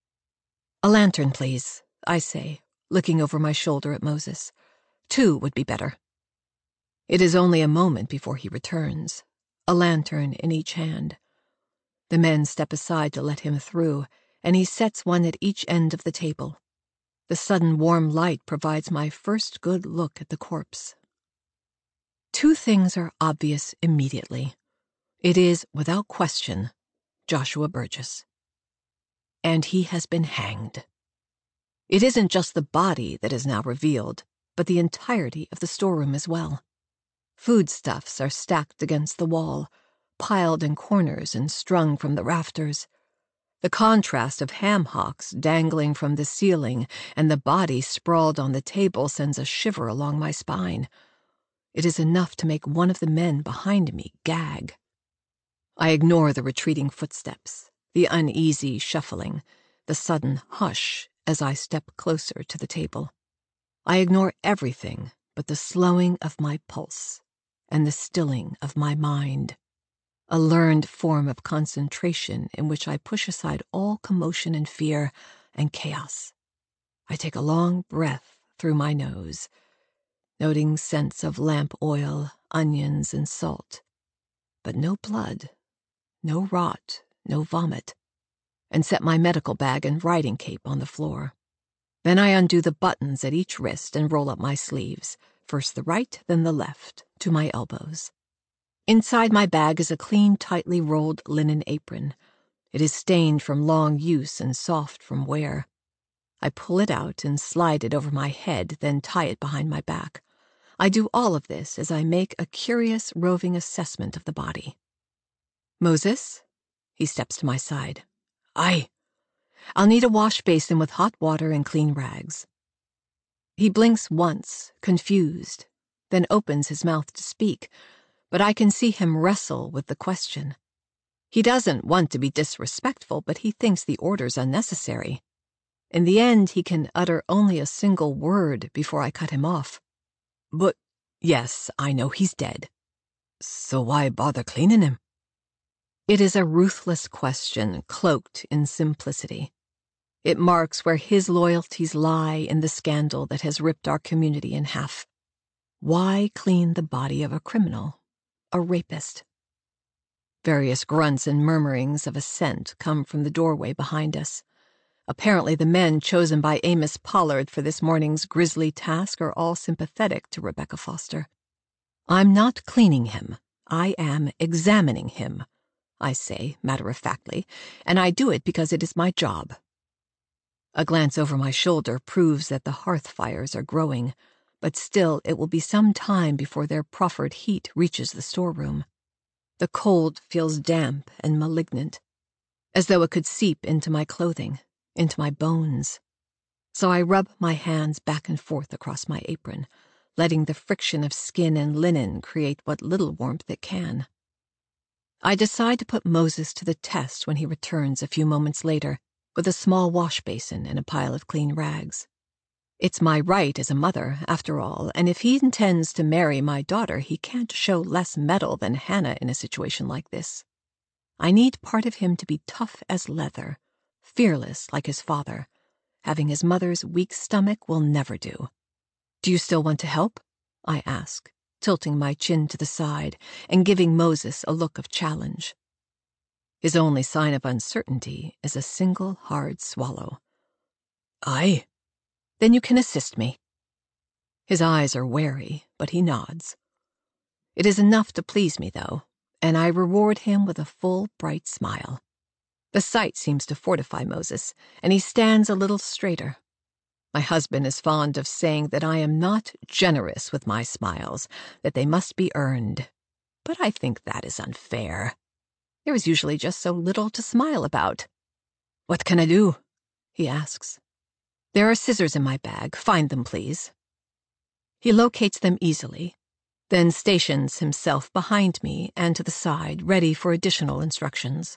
A lantern, please, I say, looking over my shoulder at Moses. Two would be better. It is only a moment before he returns, a lantern in each hand. The men step aside to let him through, and he sets one at each end of the table. The sudden warm light provides my first good look at the corpse. Two things are obvious immediately. It is, without question, Joshua Burgess. And he has been hanged. It isn't just the body that is now revealed, but the entirety of the storeroom as well. Foodstuffs are stacked against the wall, piled in corners and strung from the rafters. The contrast of ham hocks dangling from the ceiling and the body sprawled on the table sends a shiver along my spine. It is enough to make one of the men behind me gag. I ignore the retreating footsteps, the uneasy shuffling, the sudden hush as I step closer to the table. I ignore everything but the slowing of my pulse and the stilling of my mind, a learned form of concentration in which I push aside all commotion and fear and chaos. I take a long breath through my nose, noting scents of lamp oil, onions, and salt, but no blood, no rot, no vomit, and set my medical bag and riding cape on the floor. Then I undo the buttons at each wrist and roll up my sleeves, first the right, then the left, to my elbows. Inside my bag is a clean, tightly rolled linen apron. It is stained from long use and soft from wear. I pull it out and slide it over my head, then tie it behind my back. I do all of this as I make a curious, roving assessment of the body. Moses? He steps to my side. Aye. I'll need a wash basin with hot water and clean rags. He blinks once, confused, then opens his mouth to speak, but I can see him wrestle with the question. He doesn't want to be disrespectful, but he thinks the order's unnecessary. In the end, he can utter only a single word before I cut him off. But, yes, I know he's dead. So why bother cleaning him? It is a ruthless question cloaked in simplicity. It marks where his loyalties lie in the scandal that has ripped our community in half. Why clean the body of a criminal, a rapist? Various grunts and murmurings of assent come from the doorway behind us. Apparently the men chosen by Amos Pollard for this morning's grisly task are all sympathetic to Rebecca Foster. I'm not cleaning him. I am examining him, I say matter-of-factly, and I do it because it is my job. A glance over my shoulder proves that the hearth fires are growing, but still it will be some time before their proffered heat reaches the storeroom. The cold feels damp and malignant, as though it could seep into my clothing, into my bones. So I rub my hands back and forth across my apron, letting the friction of skin and linen create what little warmth it can. I decide to put Moses to the test when he returns a few moments later, with a small wash basin and a pile of clean rags. It's my right as a mother, after all, and if he intends to marry my daughter, he can't show less mettle than Hannah in a situation like this. I need part of him to be tough as leather, fearless like his father. Having his mother's weak stomach will never do. Do you still want to help? I ask, tilting my chin to the side and giving Moses a look of challenge. His only sign of uncertainty is a single hard swallow. Aye. Then you can assist me. His eyes are wary, but he nods. It is enough to please me, though, and I reward him with a full, bright smile. The sight seems to fortify Moses, and he stands a little straighter. My husband is fond of saying that I am not generous with my smiles, that they must be earned. But I think that is unfair. There is usually just so little to smile about. What can I do? He asks. There are scissors in my bag. Find them, please. He locates them easily, then stations himself behind me and to the side, ready for additional instructions.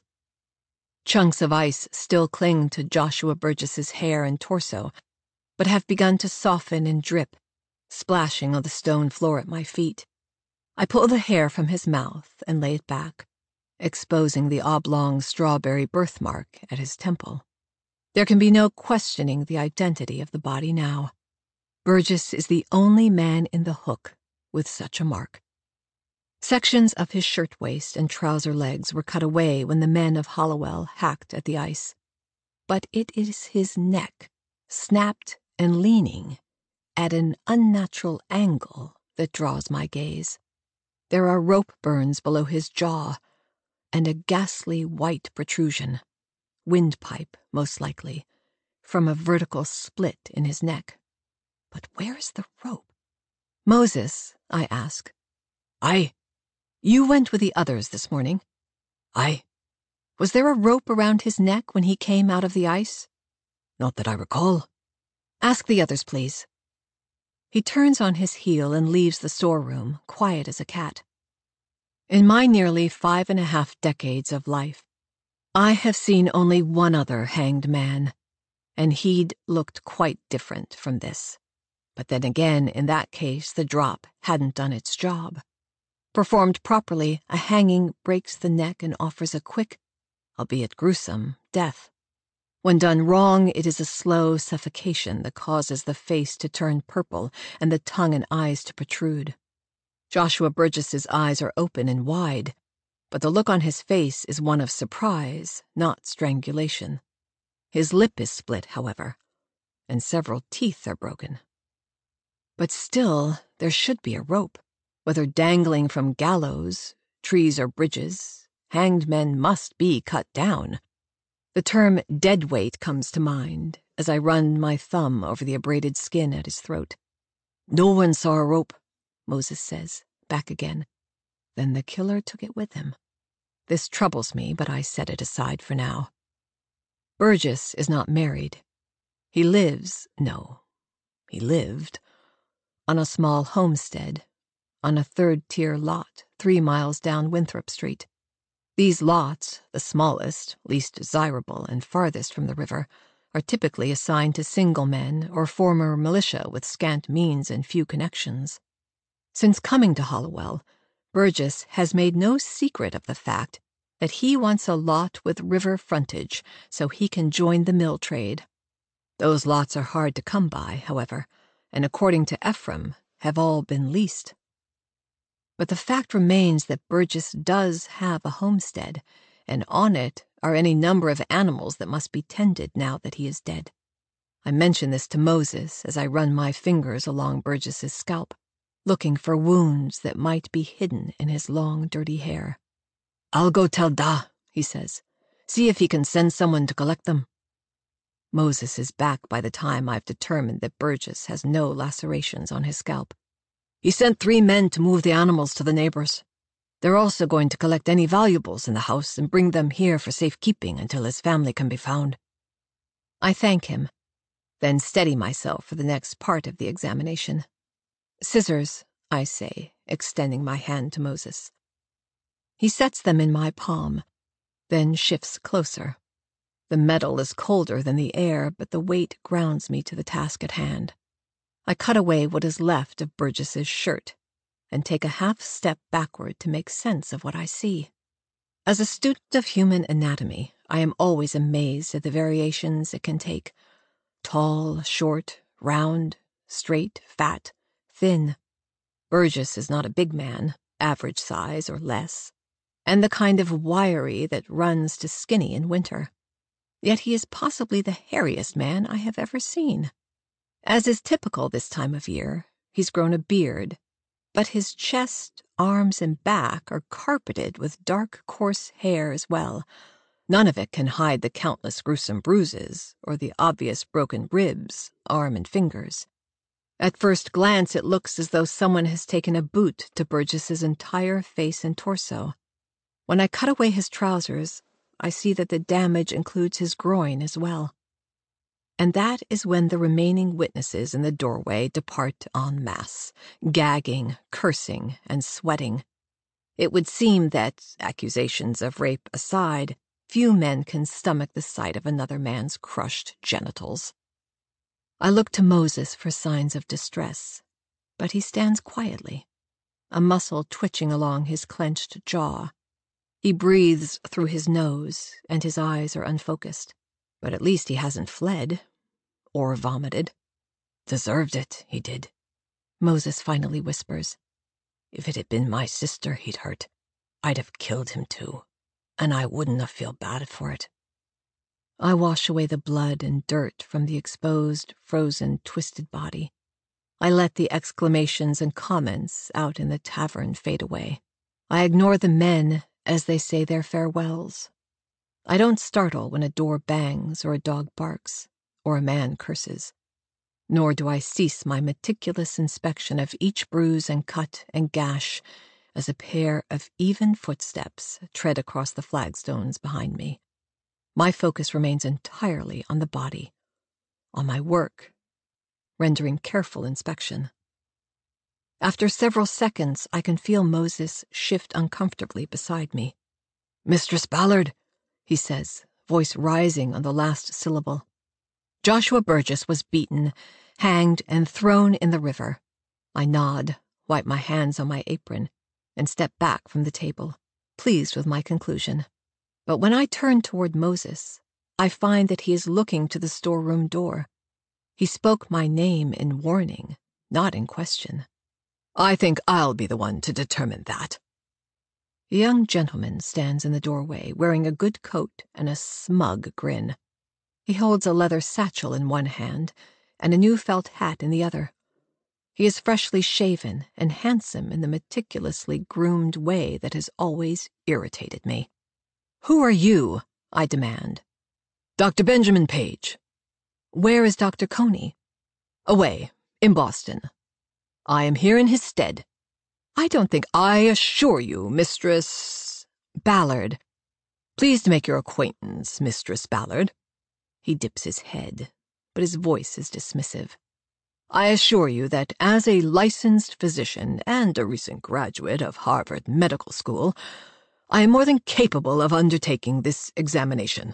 Chunks of ice still cling to Joshua Burgess's hair and torso, but have begun to soften and drip, splashing on the stone floor at my feet. I pull the hair from his mouth and lay it back, exposing the oblong strawberry birthmark at his temple. There can be no questioning the identity of the body now. Burgess is the only man in the Hook with such a mark. Sections of his shirtwaist and trouser legs were cut away when the men of Hollowell hacked at the ice. But it is his neck, snapped and leaning, at an unnatural angle that draws my gaze. There are rope burns below his jaw, and a ghastly white protrusion, windpipe most likely, from a vertical split in his neck. But where is the rope? Moses, I ask. Aye. You went with the others this morning. Aye. Was there a rope around his neck when he came out of the ice? Not that I recall. Ask the others, please. He turns on his heel and leaves the storeroom, quiet as a cat. In my nearly five and a half decades of life, I have seen only one other hanged man, and he'd looked quite different from this. But then again, in that case, the drop hadn't done its job. Performed properly, a hanging breaks the neck and offers a quick, albeit gruesome, death. When done wrong, it is a slow suffocation that causes the face to turn purple and the tongue and eyes to protrude. Joshua Burgess's eyes are open and wide, but the look on his face is one of surprise, not strangulation. His lip is split, however, and several teeth are broken. But still, there should be a rope. Whether dangling from gallows, trees or bridges, hanged men must be cut down. The term dead weight comes to mind as I run my thumb over the abraded skin at his throat. No one saw a rope, Moses says, back again. Then the killer took it with him. This troubles me, but I set it aside for now. Burgess is not married. He lives, no, he lived, on a small homestead, on a third-tier lot three miles down Winthrop Street. These lots, the smallest, least desirable, and farthest from the river, are typically assigned to single men or former militia with scant means and few connections. Since coming to Hollowell, Burgess has made no secret of the fact that he wants a lot with river frontage so he can join the mill trade. Those lots are hard to come by, however, and according to Ephraim, have all been leased. But the fact remains that Burgess does have a homestead, and on it are any number of animals that must be tended now that he is dead. I mention this to Moses as I run my fingers along Burgess's scalp, looking for wounds that might be hidden in his long, dirty hair. I'll go tell Da, he says. See if he can send someone to collect them. Moses is back by the time I've determined that Burgess has no lacerations on his scalp. He sent three men to move the animals to the neighbors. They're also going to collect any valuables in the house and bring them here for safekeeping until his family can be found. I thank him, then steady myself for the next part of the examination. Scissors, I say, extending my hand to Moses. He sets them in my palm, then shifts closer. The metal is colder than the air, but the weight grounds me to the task at hand. I cut away what is left of Burgess's shirt and take a half step backward to make sense of what I see. As a student of human anatomy, I am always amazed at the variations it can take. Tall, short, round, straight, fat, thin. Burgess is not a big man, average size or less. and the kind of wiry that runs to skinny in winter. Yet he is possibly the hairiest man I have ever seen. As is typical this time of year, he's grown a beard, but his chest, arms, and back are carpeted with dark, coarse hair as well. None of it can hide the countless gruesome bruises or the obvious broken ribs, arm, and fingers. At first glance, it looks as though someone has taken a boot to Burgess's entire face and torso. When I cut away his trousers, I see that the damage includes his groin as well. And that is when the remaining witnesses in the doorway depart en masse, gagging, cursing, and sweating. It would seem that, accusations of rape aside, few men can stomach the sight of another man's crushed genitals. I look to Moses for signs of distress, but he stands quietly, a muscle twitching along his clenched jaw. He breathes through his nose, and his eyes are unfocused. But at least he hasn't fled. Or vomited. Deserved it, he did. Moses finally whispers. If it had been my sister he'd hurt, I'd have killed him too, and I wouldn't have feel bad for it. I wash away the blood and dirt from the exposed, frozen, twisted body. I let the exclamations and comments out in the tavern fade away. I ignore the men as they say their farewells. I don't startle when a door bangs or a dog barks or a man curses. Nor do I cease my meticulous inspection of each bruise and cut and gash as a pair of even footsteps tread across the flagstones behind me. My focus remains entirely on the body, on my work, rendering careful inspection. After several seconds, I can feel Moses shift uncomfortably beside me. "Mistress Ballard," he says, voice rising on the last syllable. Joshua Burgess was beaten, hanged, and thrown in the river. I nod, wipe my hands on my apron, and step back from the table, pleased with my conclusion. But when I turn toward Moses, I find that he is looking to the storeroom door. He spoke my name in warning, not in question. "I think I'll be the one to determine that." A young gentleman stands in the doorway, wearing a good coat and a smug grin. He holds a leather satchel in one hand and a new felt hat in the other. He is freshly shaven and handsome in the meticulously groomed way that has always irritated me. "Who are you?" I demand. "Doctor Benjamin Page." "Where is Doctor Coney?" "Away, in Boston. I am here in his stead." "I don't think I assure you, Mistress Ballard." "Pleased to make your acquaintance, Mistress Ballard." He dips his head, but his voice is dismissive. "I assure you that as a licensed physician and a recent graduate of Harvard Medical School, I am more than capable of undertaking this examination."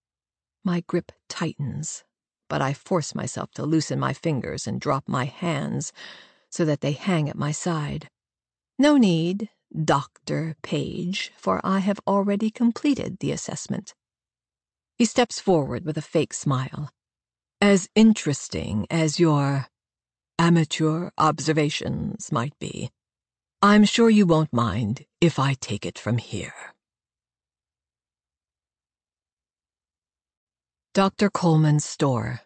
My grip tightens, but I force myself to loosen my fingers and drop my hands so that they hang at my side. "No need, Doctor Page, for I have already completed the assessment." He steps forward with a fake smile. "As interesting as your amateur observations might be, I'm sure you won't mind if I take it from here." Doctor Coleman's store.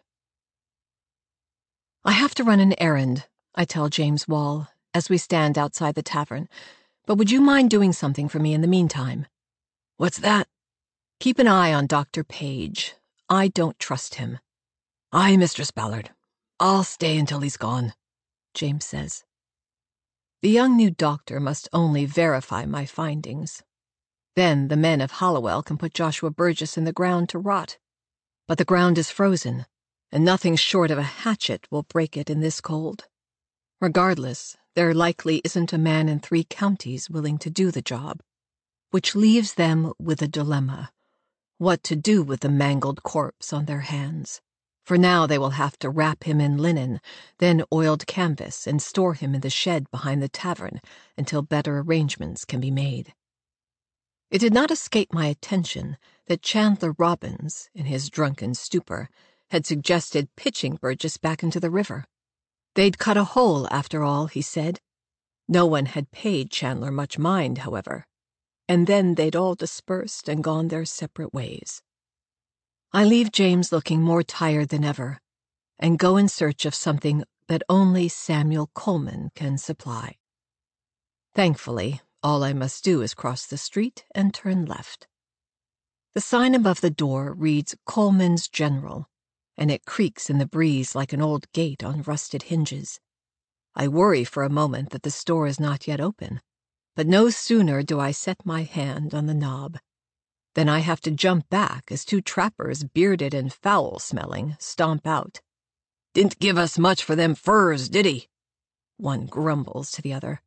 "I have to run an errand," I tell James Wall, as we stand outside the tavern, "but would you mind doing something for me in the meantime?" "What's that?" "Keep an eye on Doctor Page. I don't trust him." "Aye, Mistress Ballard. I'll stay until he's gone," James says. The young new doctor must only verify my findings. Then the men of Hollowell can put Joshua Burgess in the ground to rot. But the ground is frozen, and nothing short of a hatchet will break it in this cold. Regardless, there likely isn't a man in three counties willing to do the job, which leaves them with a dilemma: what to do with the mangled corpse on their hands. For now they will have to wrap him in linen, then oiled canvas, and store him in the shed behind the tavern until better arrangements can be made. It did not escape my attention that Chandler Robbins, in his drunken stupor, had suggested pitching Burgess back into the river. They'd cut a hole, after all, he said. No one had paid Chandler much mind, however. and then they'd all dispersed and gone their separate ways. I leave James looking more tired than ever, and go in search of something that only Samuel Coleman can supply. Thankfully, all I must do is cross the street and turn left. The sign above the door reads Coleman's General, and it creaks in the breeze like an old gate on rusted hinges. I worry for a moment that the store is not yet open, but no sooner do I set my hand on the knob than I have to jump back as two trappers, bearded and foul-smelling, stomp out. "Didn't give us much for them furs, did he?" one grumbles to the other.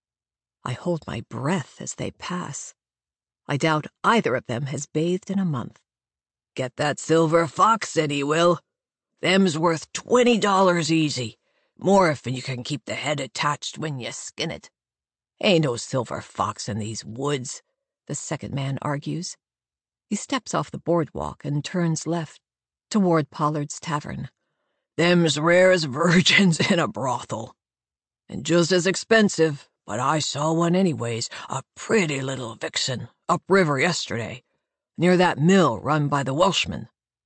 I hold my breath as they pass. I doubt either of them has bathed in a month. "Get that silver fox," said he will. "Them's worth twenty dollars easy. More if you can keep the head attached when you skin it." "Ain't no silver fox in these woods," the second man argues. He steps off the boardwalk and turns left, toward Pollard's Tavern. "Them's rare as virgins in a brothel. And just as expensive, but I saw one anyways, a pretty little vixen, upriver yesterday, near that mill run by the Welshman."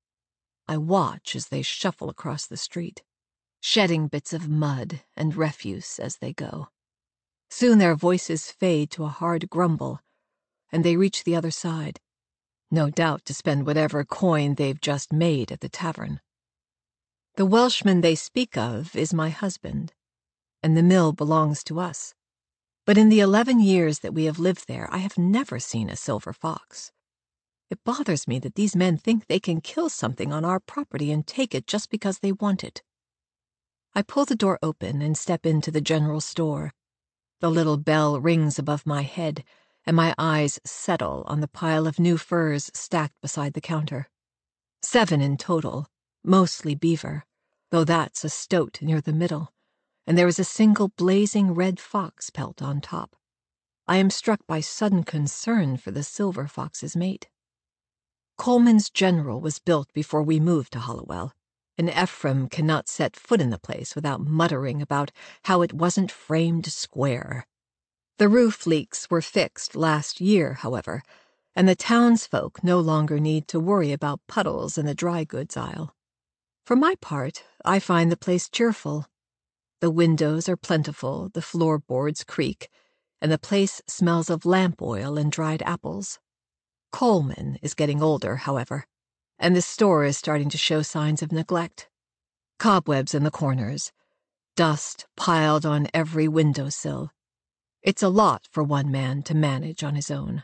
I watch as they shuffle across the street, shedding bits of mud and refuse as they go. Soon their voices fade to a hard grumble, and they reach the other side, no doubt to spend whatever coin they've just made at the tavern. The Welshman they speak of is my husband, and the mill belongs to us. But in the eleven years that we have lived there, I have never seen a silver fox. It bothers me that these men think they can kill something on our property and take it just because they want it. I pull the door open and step into the general store. The little bell rings above my head, and my eyes settle on the pile of new furs stacked beside the counter. Seven in total, mostly beaver, though that's a stoat near the middle, and there is a single blazing red fox pelt on top. I am struck by sudden concern for the silver fox's mate. Coleman's General was built before we moved to Hollowell, and Ephraim cannot set foot in the place without muttering about how it wasn't framed square. The roof leaks were fixed last year, however, and the townsfolk no longer need to worry about puddles in the dry goods aisle. For my part, I find the place cheerful. The windows are plentiful, the floorboards creak, and the place smells of lamp oil and dried apples. Coleman is getting older, however, and the store is starting to show signs of neglect. Cobwebs in the corners, dust piled on every windowsill. It's a lot for one man to manage on his own.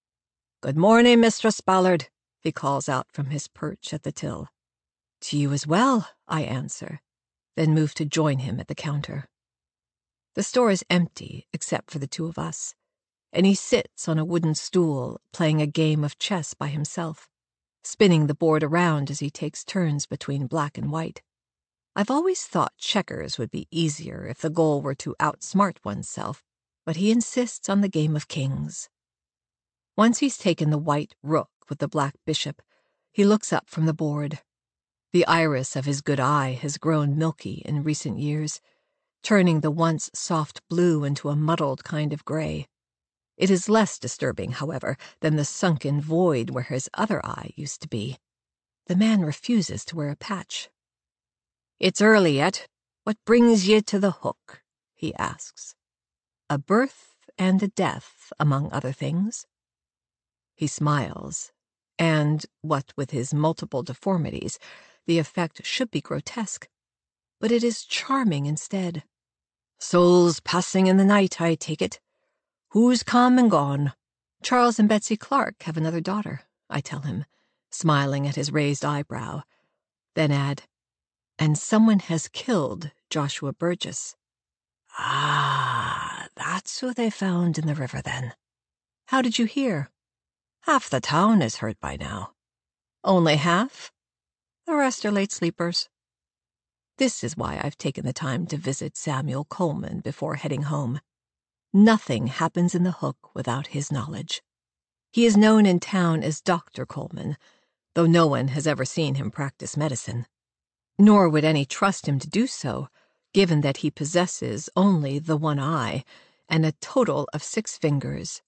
"Good morning, Mistress Ballard," he calls out from his perch at the till. "To you as well," I answer, then move to join him at the counter. The store is empty except for the two of us, and he sits on a wooden stool playing a game of chess by himself, spinning the board around as he takes turns between black and white. I've always thought checkers would be easier if the goal were to outsmart oneself, but he insists on the game of kings. Once he's taken the white rook with the black bishop, he looks up from the board. The iris of his good eye has grown milky in recent years, turning the once soft blue into a muddled kind of gray. It is less disturbing, however, than the sunken void where his other eye used to be. The man refuses to wear a patch. "It's early yet. What brings ye to the Hook?" he asks. "A birth and a death, among other things." He smiles, and, what with his multiple deformities, the effect should be grotesque, but it is charming instead. "Souls passing in the night, I take it. Who's come and gone?" "Charles and Betsy Clark have another daughter," I tell him, smiling at his raised eyebrow, then add, "and someone has killed Joshua Burgess." "Ah, that's who they found in the river, then." "How did you hear?" "Half the town is heard by now." "Only half?" "The rest are late sleepers." This is why I've taken the time to visit Samuel Coleman before heading home. Nothing happens in the Hook without his knowledge. He is known in town as Doctor Coleman, though no one has ever seen him practice medicine. Nor would any trust him to do so, given that he possesses only the one eye and a total of six fingers,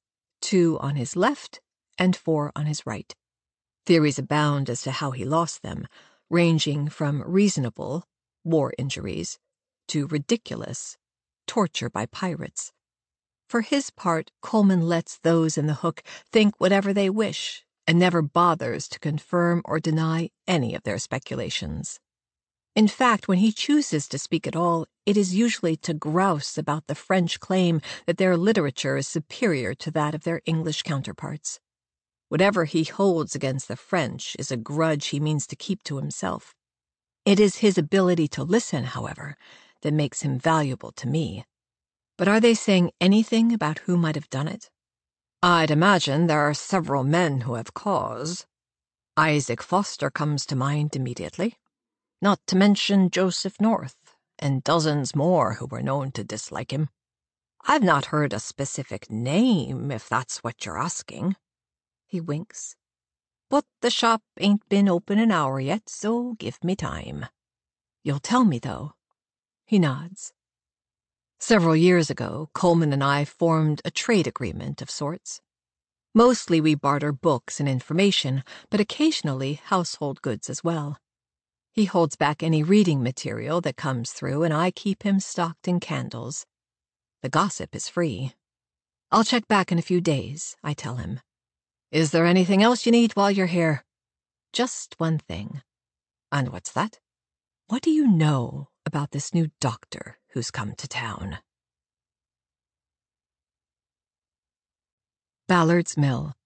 two on his left and four on his right. Theories abound as to how he lost them, ranging from reasonable, war injuries, to ridiculous, torture by pirates. For his part, Coleman lets those in the Hook think whatever they wish and never bothers to confirm or deny any of their speculations. In fact, when he chooses to speak at all, it is usually to grouse about the French claim that their literature is superior to that of their English counterparts. Whatever he holds against the French is a grudge he means to keep to himself. It is his ability to listen, however, that makes him valuable to me. But are they saying anything about who might have done it? I'd imagine there are several men who have cause. Isaac Foster comes to mind immediately, not to mention Joseph North, and dozens more who were known to dislike him. I've not heard a specific name, if that's what you're asking. He winks. But the shop ain't been open an hour yet, so give me time. You'll tell me, though. He nods. Several years ago, Coleman and I formed a trade agreement of sorts. Mostly we barter books and information, but occasionally household goods as well. He holds back any reading material that comes through, and I keep him stocked in candles. The gossip is free. I'll check back in a few days, I tell him. Is there anything else you need while you're here? Just one thing. And what's that? What do you know about this new doctor who's come to town? Ballard's Mill.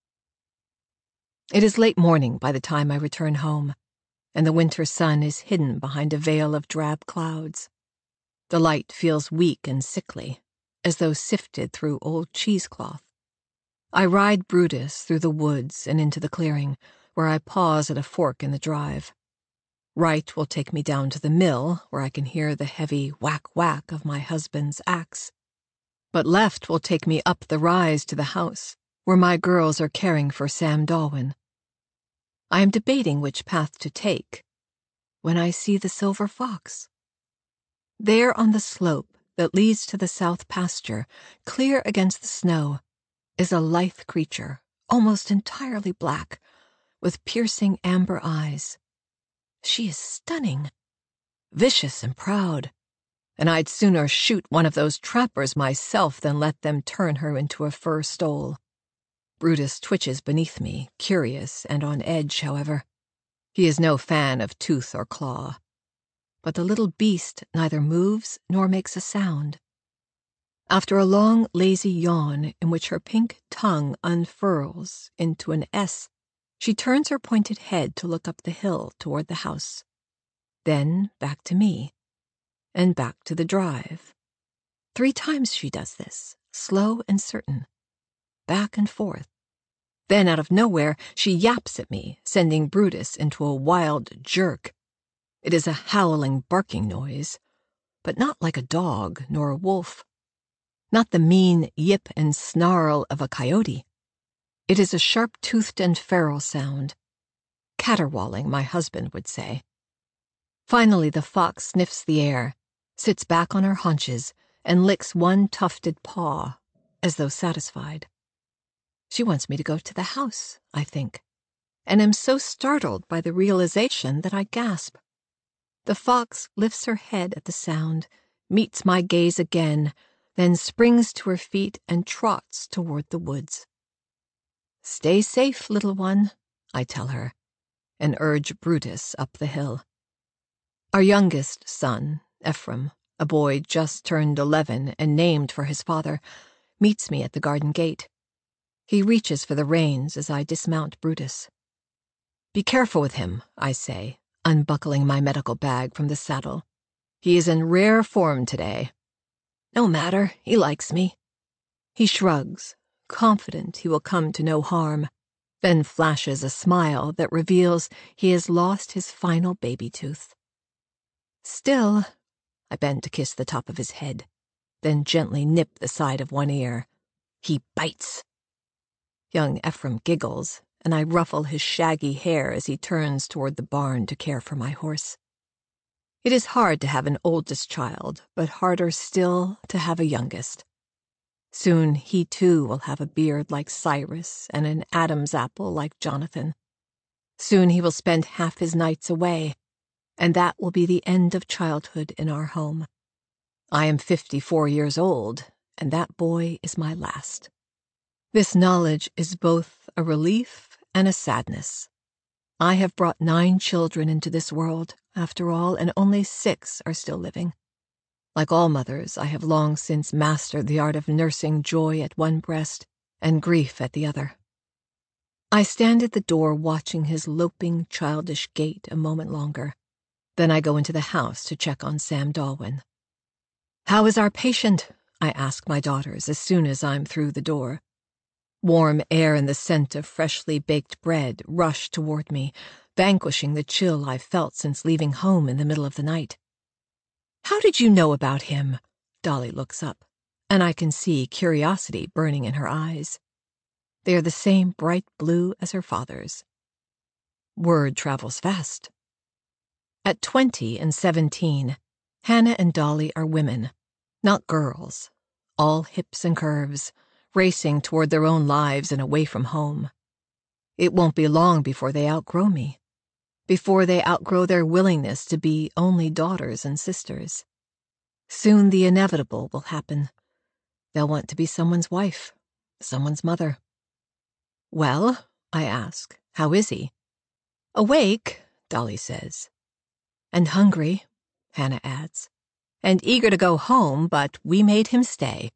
It is late morning by the time I return home, and the winter sun is hidden behind a veil of drab clouds. The light feels weak and sickly, as though sifted through old cheesecloth. I ride Brutus through the woods and into the clearing, where I pause at a fork in the drive. Right will take me down to the mill, where I can hear the heavy whack-whack of my husband's axe. But left will take me up the rise to the house, where my girls are caring for Sam Dalwyn. I am debating which path to take, when I see the silver fox. There on the slope that leads to the south pasture, clear against the snow, is a lithe creature, almost entirely black, with piercing amber eyes. She is stunning, vicious and proud, and I'd sooner shoot one of those trappers myself than let them turn her into a fur stole. Brutus twitches beneath me, curious and on edge, however. He is no fan of tooth or claw. But the little beast neither moves nor makes a sound. After a long, lazy yawn in which her pink tongue unfurls into an S, she turns her pointed head to look up the hill toward the house. Then back to me, and back to the drive. Three times she does this, slow and certain, back and forth. Then, out of nowhere, she yaps at me, sending Brutus into a wild jerk. It is a howling, barking noise, but not like a dog nor a wolf. Not the mean yip and snarl of a coyote. It is a sharp-toothed and feral sound. Caterwauling, my husband would say. Finally, the fox sniffs the air, sits back on her haunches, and licks one tufted paw, as though satisfied. She wants me to go to the house, I think, and am so startled by the realization that I gasp. The fox lifts her head at the sound, meets my gaze again, then springs to her feet and trots toward the woods. Stay safe, little one, I tell her, and urge Brutus up the hill. Our youngest son, Ephraim, a boy just turned eleven and named for his father, meets me at the garden gate. He reaches for the reins as I dismount Brutus. Be careful with him, I say, unbuckling my medical bag from the saddle. He is in rare form today. No matter, he likes me. He shrugs, confident he will come to no harm, then flashes a smile that reveals he has lost his final baby tooth. Still, I bend to kiss the top of his head, then gently nip the side of one ear. He bites. Young Ephraim giggles, and I ruffle his shaggy hair as he turns toward the barn to care for my horse. It is hard to have an oldest child, but harder still to have a youngest. Soon he too will have a beard like Cyrus and an Adam's apple like Jonathan. Soon he will spend half his nights away, and that will be the end of childhood in our home. I am fifty-four years old, and that boy is my last. This knowledge is both a relief and a sadness. I have brought nine children into this world, after all, and only six are still living. Like all mothers, I have long since mastered the art of nursing joy at one breast and grief at the other. I stand at the door watching his loping, childish gait a moment longer. Then I go into the house to check on Sam Dalwyn. "How is our patient?" I ask my daughters as soon as I'm through the door. Warm air and the scent of freshly baked bread rush toward me, vanquishing the chill I've felt since leaving home in the middle of the night. "How did you know about him?" Dolly looks up, and I can see curiosity burning in her eyes. They are the same bright blue as her father's. Word travels fast. At twenty and seventeen, Hannah and Dolly are women, not girls, all hips and curves, racing toward their own lives and away from home. It won't be long before they outgrow me, before they outgrow their willingness to be only daughters and sisters. Soon the inevitable will happen. They'll want to be someone's wife, someone's mother. "Well," I ask, "how is he?" "Awake," Dolly says. "And hungry," Hannah adds. "And eager to go home, but we made him stay."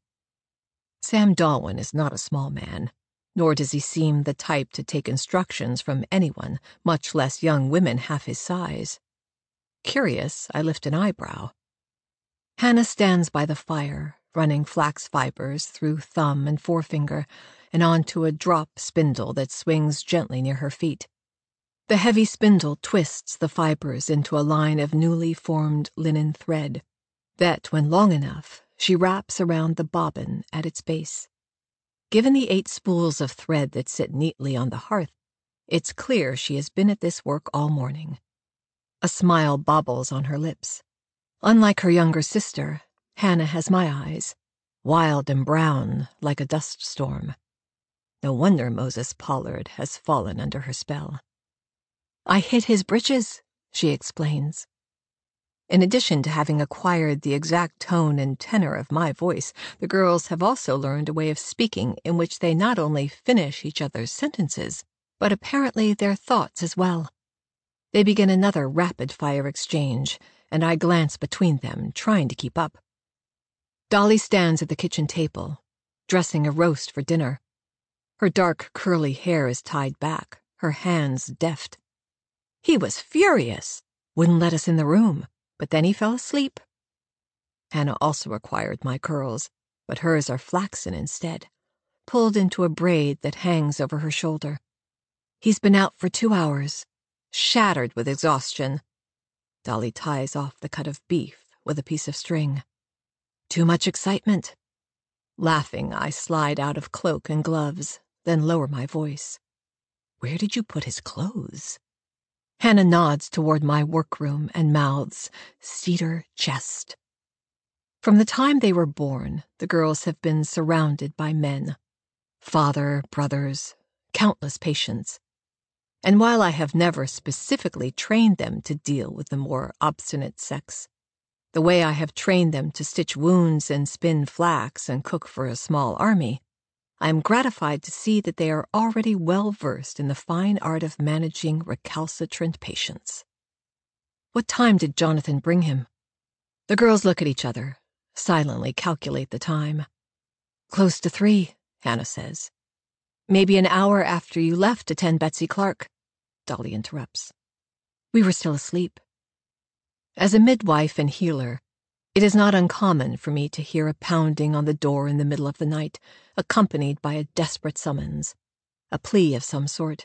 Sam Dalwyn is not a small man, nor does he seem the type to take instructions from anyone, much less young women half his size. Curious, I lift an eyebrow. Hannah stands by the fire, running flax fibers through thumb and forefinger and onto a drop spindle that swings gently near her feet. The heavy spindle twists the fibers into a line of newly formed linen thread that, when long enough, she wraps around the bobbin at its base. Given the eight spools of thread that sit neatly on the hearth, it's clear she has been at this work all morning. A smile bobbles on her lips. Unlike her younger sister, Hannah has my eyes, wild and brown like a dust storm. No wonder Moses Pollard has fallen under her spell. "I hit his britches," she explains. In addition to having acquired the exact tone and tenor of my voice, the girls have also learned a way of speaking in which they not only finish each other's sentences, but apparently their thoughts as well. They begin another rapid-fire exchange, and I glance between them, trying to keep up. Dolly stands at the kitchen table, dressing a roast for dinner. Her dark, curly hair is tied back, her hands deft. "He was furious, wouldn't let us in the room, but then he fell asleep." Hannah also acquired my curls, but hers are flaxen instead, pulled into a braid that hangs over her shoulder. "He's been out for two hours, shattered with exhaustion." Dolly ties off the cut of beef with a piece of string. "Too much excitement." Laughing, I slide out of cloak and gloves, then lower my voice. "Where did you put his clothes?" Hannah nods toward my workroom and mouths, "Cedar chest." From the time they were born, the girls have been surrounded by men. Father, brothers, countless patients. And while I have never specifically trained them to deal with the more obstinate sex, the way I have trained them to stitch wounds and spin flax and cook for a small army, I am gratified to see that they are already well versed in the fine art of managing recalcitrant patients. "What time did Jonathan bring him?" The girls look at each other, silently calculate the time. "Close to three," Hannah says. "Maybe an hour after you left to tend Betsy Clark," Dolly interrupts. "We were still asleep." As a midwife and healer, it is not uncommon for me to hear a pounding on the door in the middle of the night, accompanied by a desperate summons, a plea of some sort.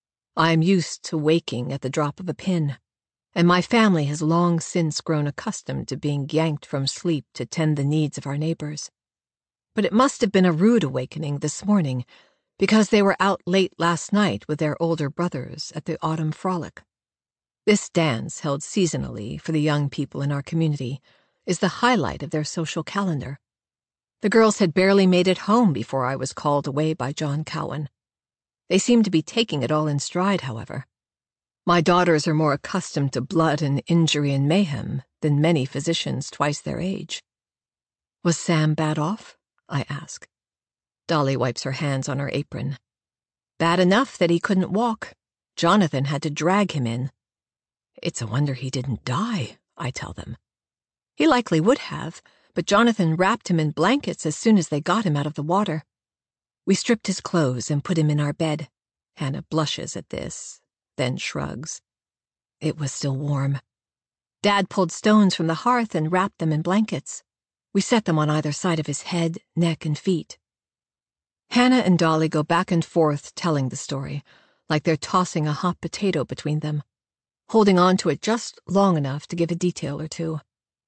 I am used to waking at the drop of a pin, and my family has long since grown accustomed to being yanked from sleep to tend the needs of our neighbors. But it must have been a rude awakening this morning, because they were out late last night with their older brothers at the autumn frolic. This dance, held seasonally for the young people in our community, is the highlight of their social calendar. The girls had barely made it home before I was called away by John Cowan. They seemed to be taking it all in stride, however. My daughters are more accustomed to blood and injury and mayhem than many physicians twice their age. Was Sam bad off? I ask. Dolly wipes her hands on her apron. Bad enough that he couldn't walk. Jonathan had to drag him in. It's a wonder he didn't die, I tell them. He likely would have, but Jonathan wrapped him in blankets as soon as they got him out of the water. We stripped his clothes and put him in our bed. Hannah blushes at this, then shrugs. It was still warm. Dad pulled stones from the hearth and wrapped them in blankets. We set them on either side of his head, neck, and feet. Hannah and Dolly go back and forth telling the story, like they're tossing a hot potato between them, holding on to it just long enough to give a detail or two.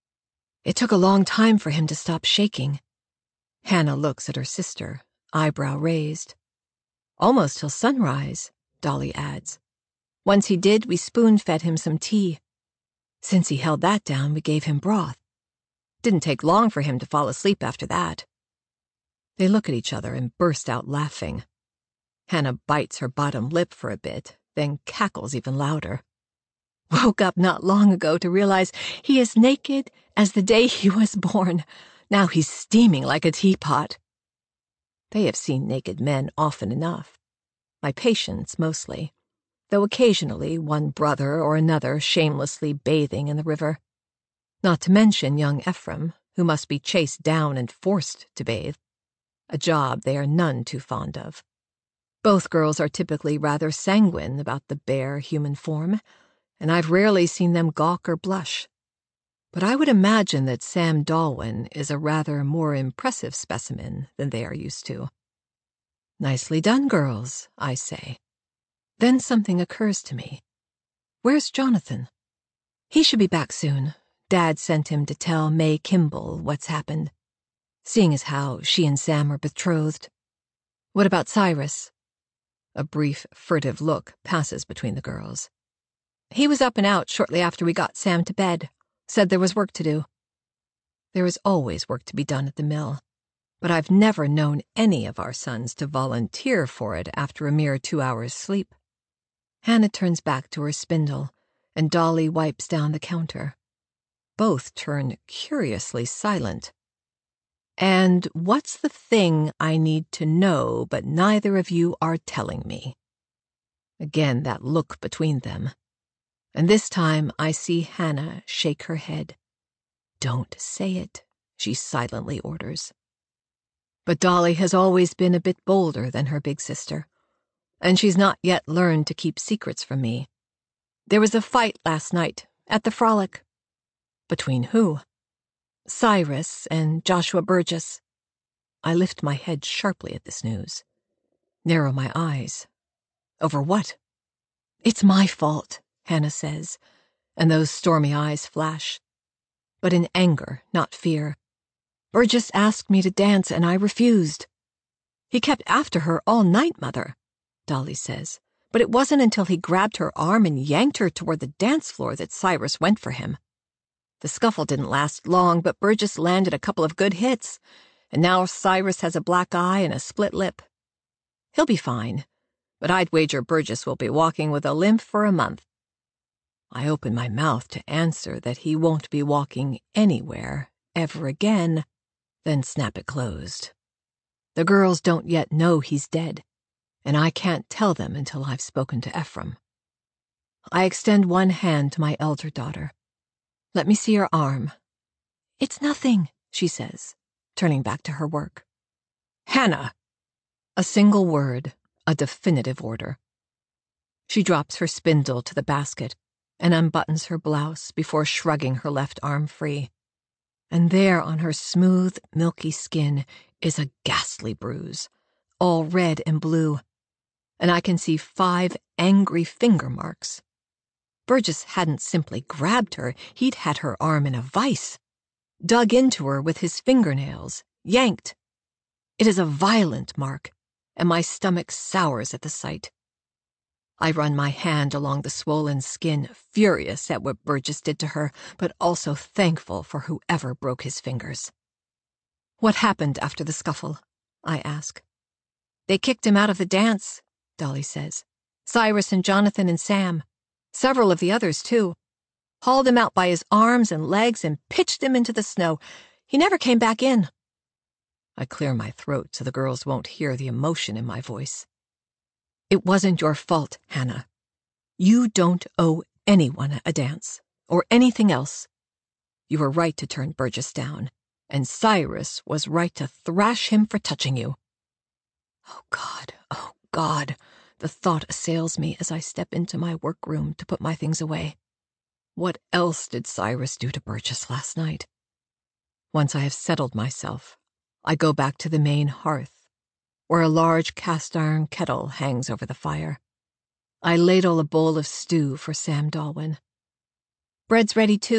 It took a long time for him to stop shaking. Hannah looks at her sister, eyebrow raised. Almost till sunrise, Dolly adds. Once he did, we spoon-fed him some tea. Since he held that down, we gave him broth. Didn't take long for him to fall asleep after that. They look at each other and burst out laughing. Hannah bites her bottom lip for a bit, then cackles even louder. Woke up not long ago to realize he is naked as the day he was born. Now he's steaming like a teapot. They have seen naked men often enough. My patients, mostly, though occasionally one brother or another shamelessly bathing in the river. Not to mention young Ephraim, who must be chased down and forced to bathe, a job they are none too fond of. Both girls are typically rather sanguine about the bare human form, and I've rarely seen them gawk or blush. But I would imagine that Sam Dalwyn is a rather more impressive specimen than they are used to. Nicely done, girls, I say. Then something occurs to me. Where's Jonathan? He should be back soon. Dad sent him to tell May Kimball what's happened, seeing as how she and Sam are betrothed. What about Cyrus? A brief, furtive look passes between the girls. He was up and out shortly after we got Sam to bed. Said there was work to do. There is always work to be done at the mill, but I've never known any of our sons to volunteer for it after a mere two hours' sleep. Hannah turns back to her spindle, and Dolly wipes down the counter. Both turn curiously silent. And what's the thing I need to know but neither of you are telling me? Again that look between them. And this time I see Hannah shake her head. Don't say it, she silently orders. But Dolly has always been a bit bolder than her big sister, and she's not yet learned to keep secrets from me. There was a fight last night, at the frolic. Between who? Cyrus and Joshua Burgess. I lift my head sharply at this news. Narrow my eyes. Over what? It's my fault, Hannah says, and those stormy eyes flash. But in anger, not fear. Burgess asked me to dance, and I refused. He kept after her all night, Mother, Dolly says, but it wasn't until he grabbed her arm and yanked her toward the dance floor that Cyrus went for him. The scuffle didn't last long, but Burgess landed a couple of good hits, and now Cyrus has a black eye and a split lip. He'll be fine, but I'd wager Burgess will be walking with a limp for a month. I open my mouth to answer that he won't be walking anywhere ever again, then snap it closed. The girls don't yet know he's dead, and I can't tell them until I've spoken to Ephraim. I extend one hand to my elder daughter. Let me see your arm. It's nothing, she says, turning back to her work. Hannah! A single word, a definitive order. She drops her spindle to the basket and unbuttons her blouse before shrugging her left arm free. And there on her smooth, milky skin is a ghastly bruise, all red and blue, and I can see five angry finger marks. Burgess hadn't simply grabbed her, he'd had her arm in a vice, dug into her with his fingernails, yanked. It is a violent mark, and my stomach sours at the sight. I run my hand along the swollen skin, furious at what Burgess did to her, but also thankful for whoever broke his fingers. What happened after the scuffle? I ask. They kicked him out of the dance, Dolly says. Cyrus and Jonathan and Sam. Several of the others, too. Hauled him out by his arms and legs and pitched him into the snow. He never came back in. I clear my throat so the girls won't hear the emotion in my voice. It wasn't your fault, Hannah. You don't owe anyone a dance, or anything else. You were right to turn Burgess down, and Cyrus was right to thrash him for touching you. Oh, God, oh, God, the thought assails me as I step into my workroom to put my things away. What else did Cyrus do to Burgess last night? Once I have settled myself, I go back to the main hearth, where a large cast-iron kettle hangs over the fire. I ladle a bowl of stew for Sam Dalwyn. Bread's ready, too.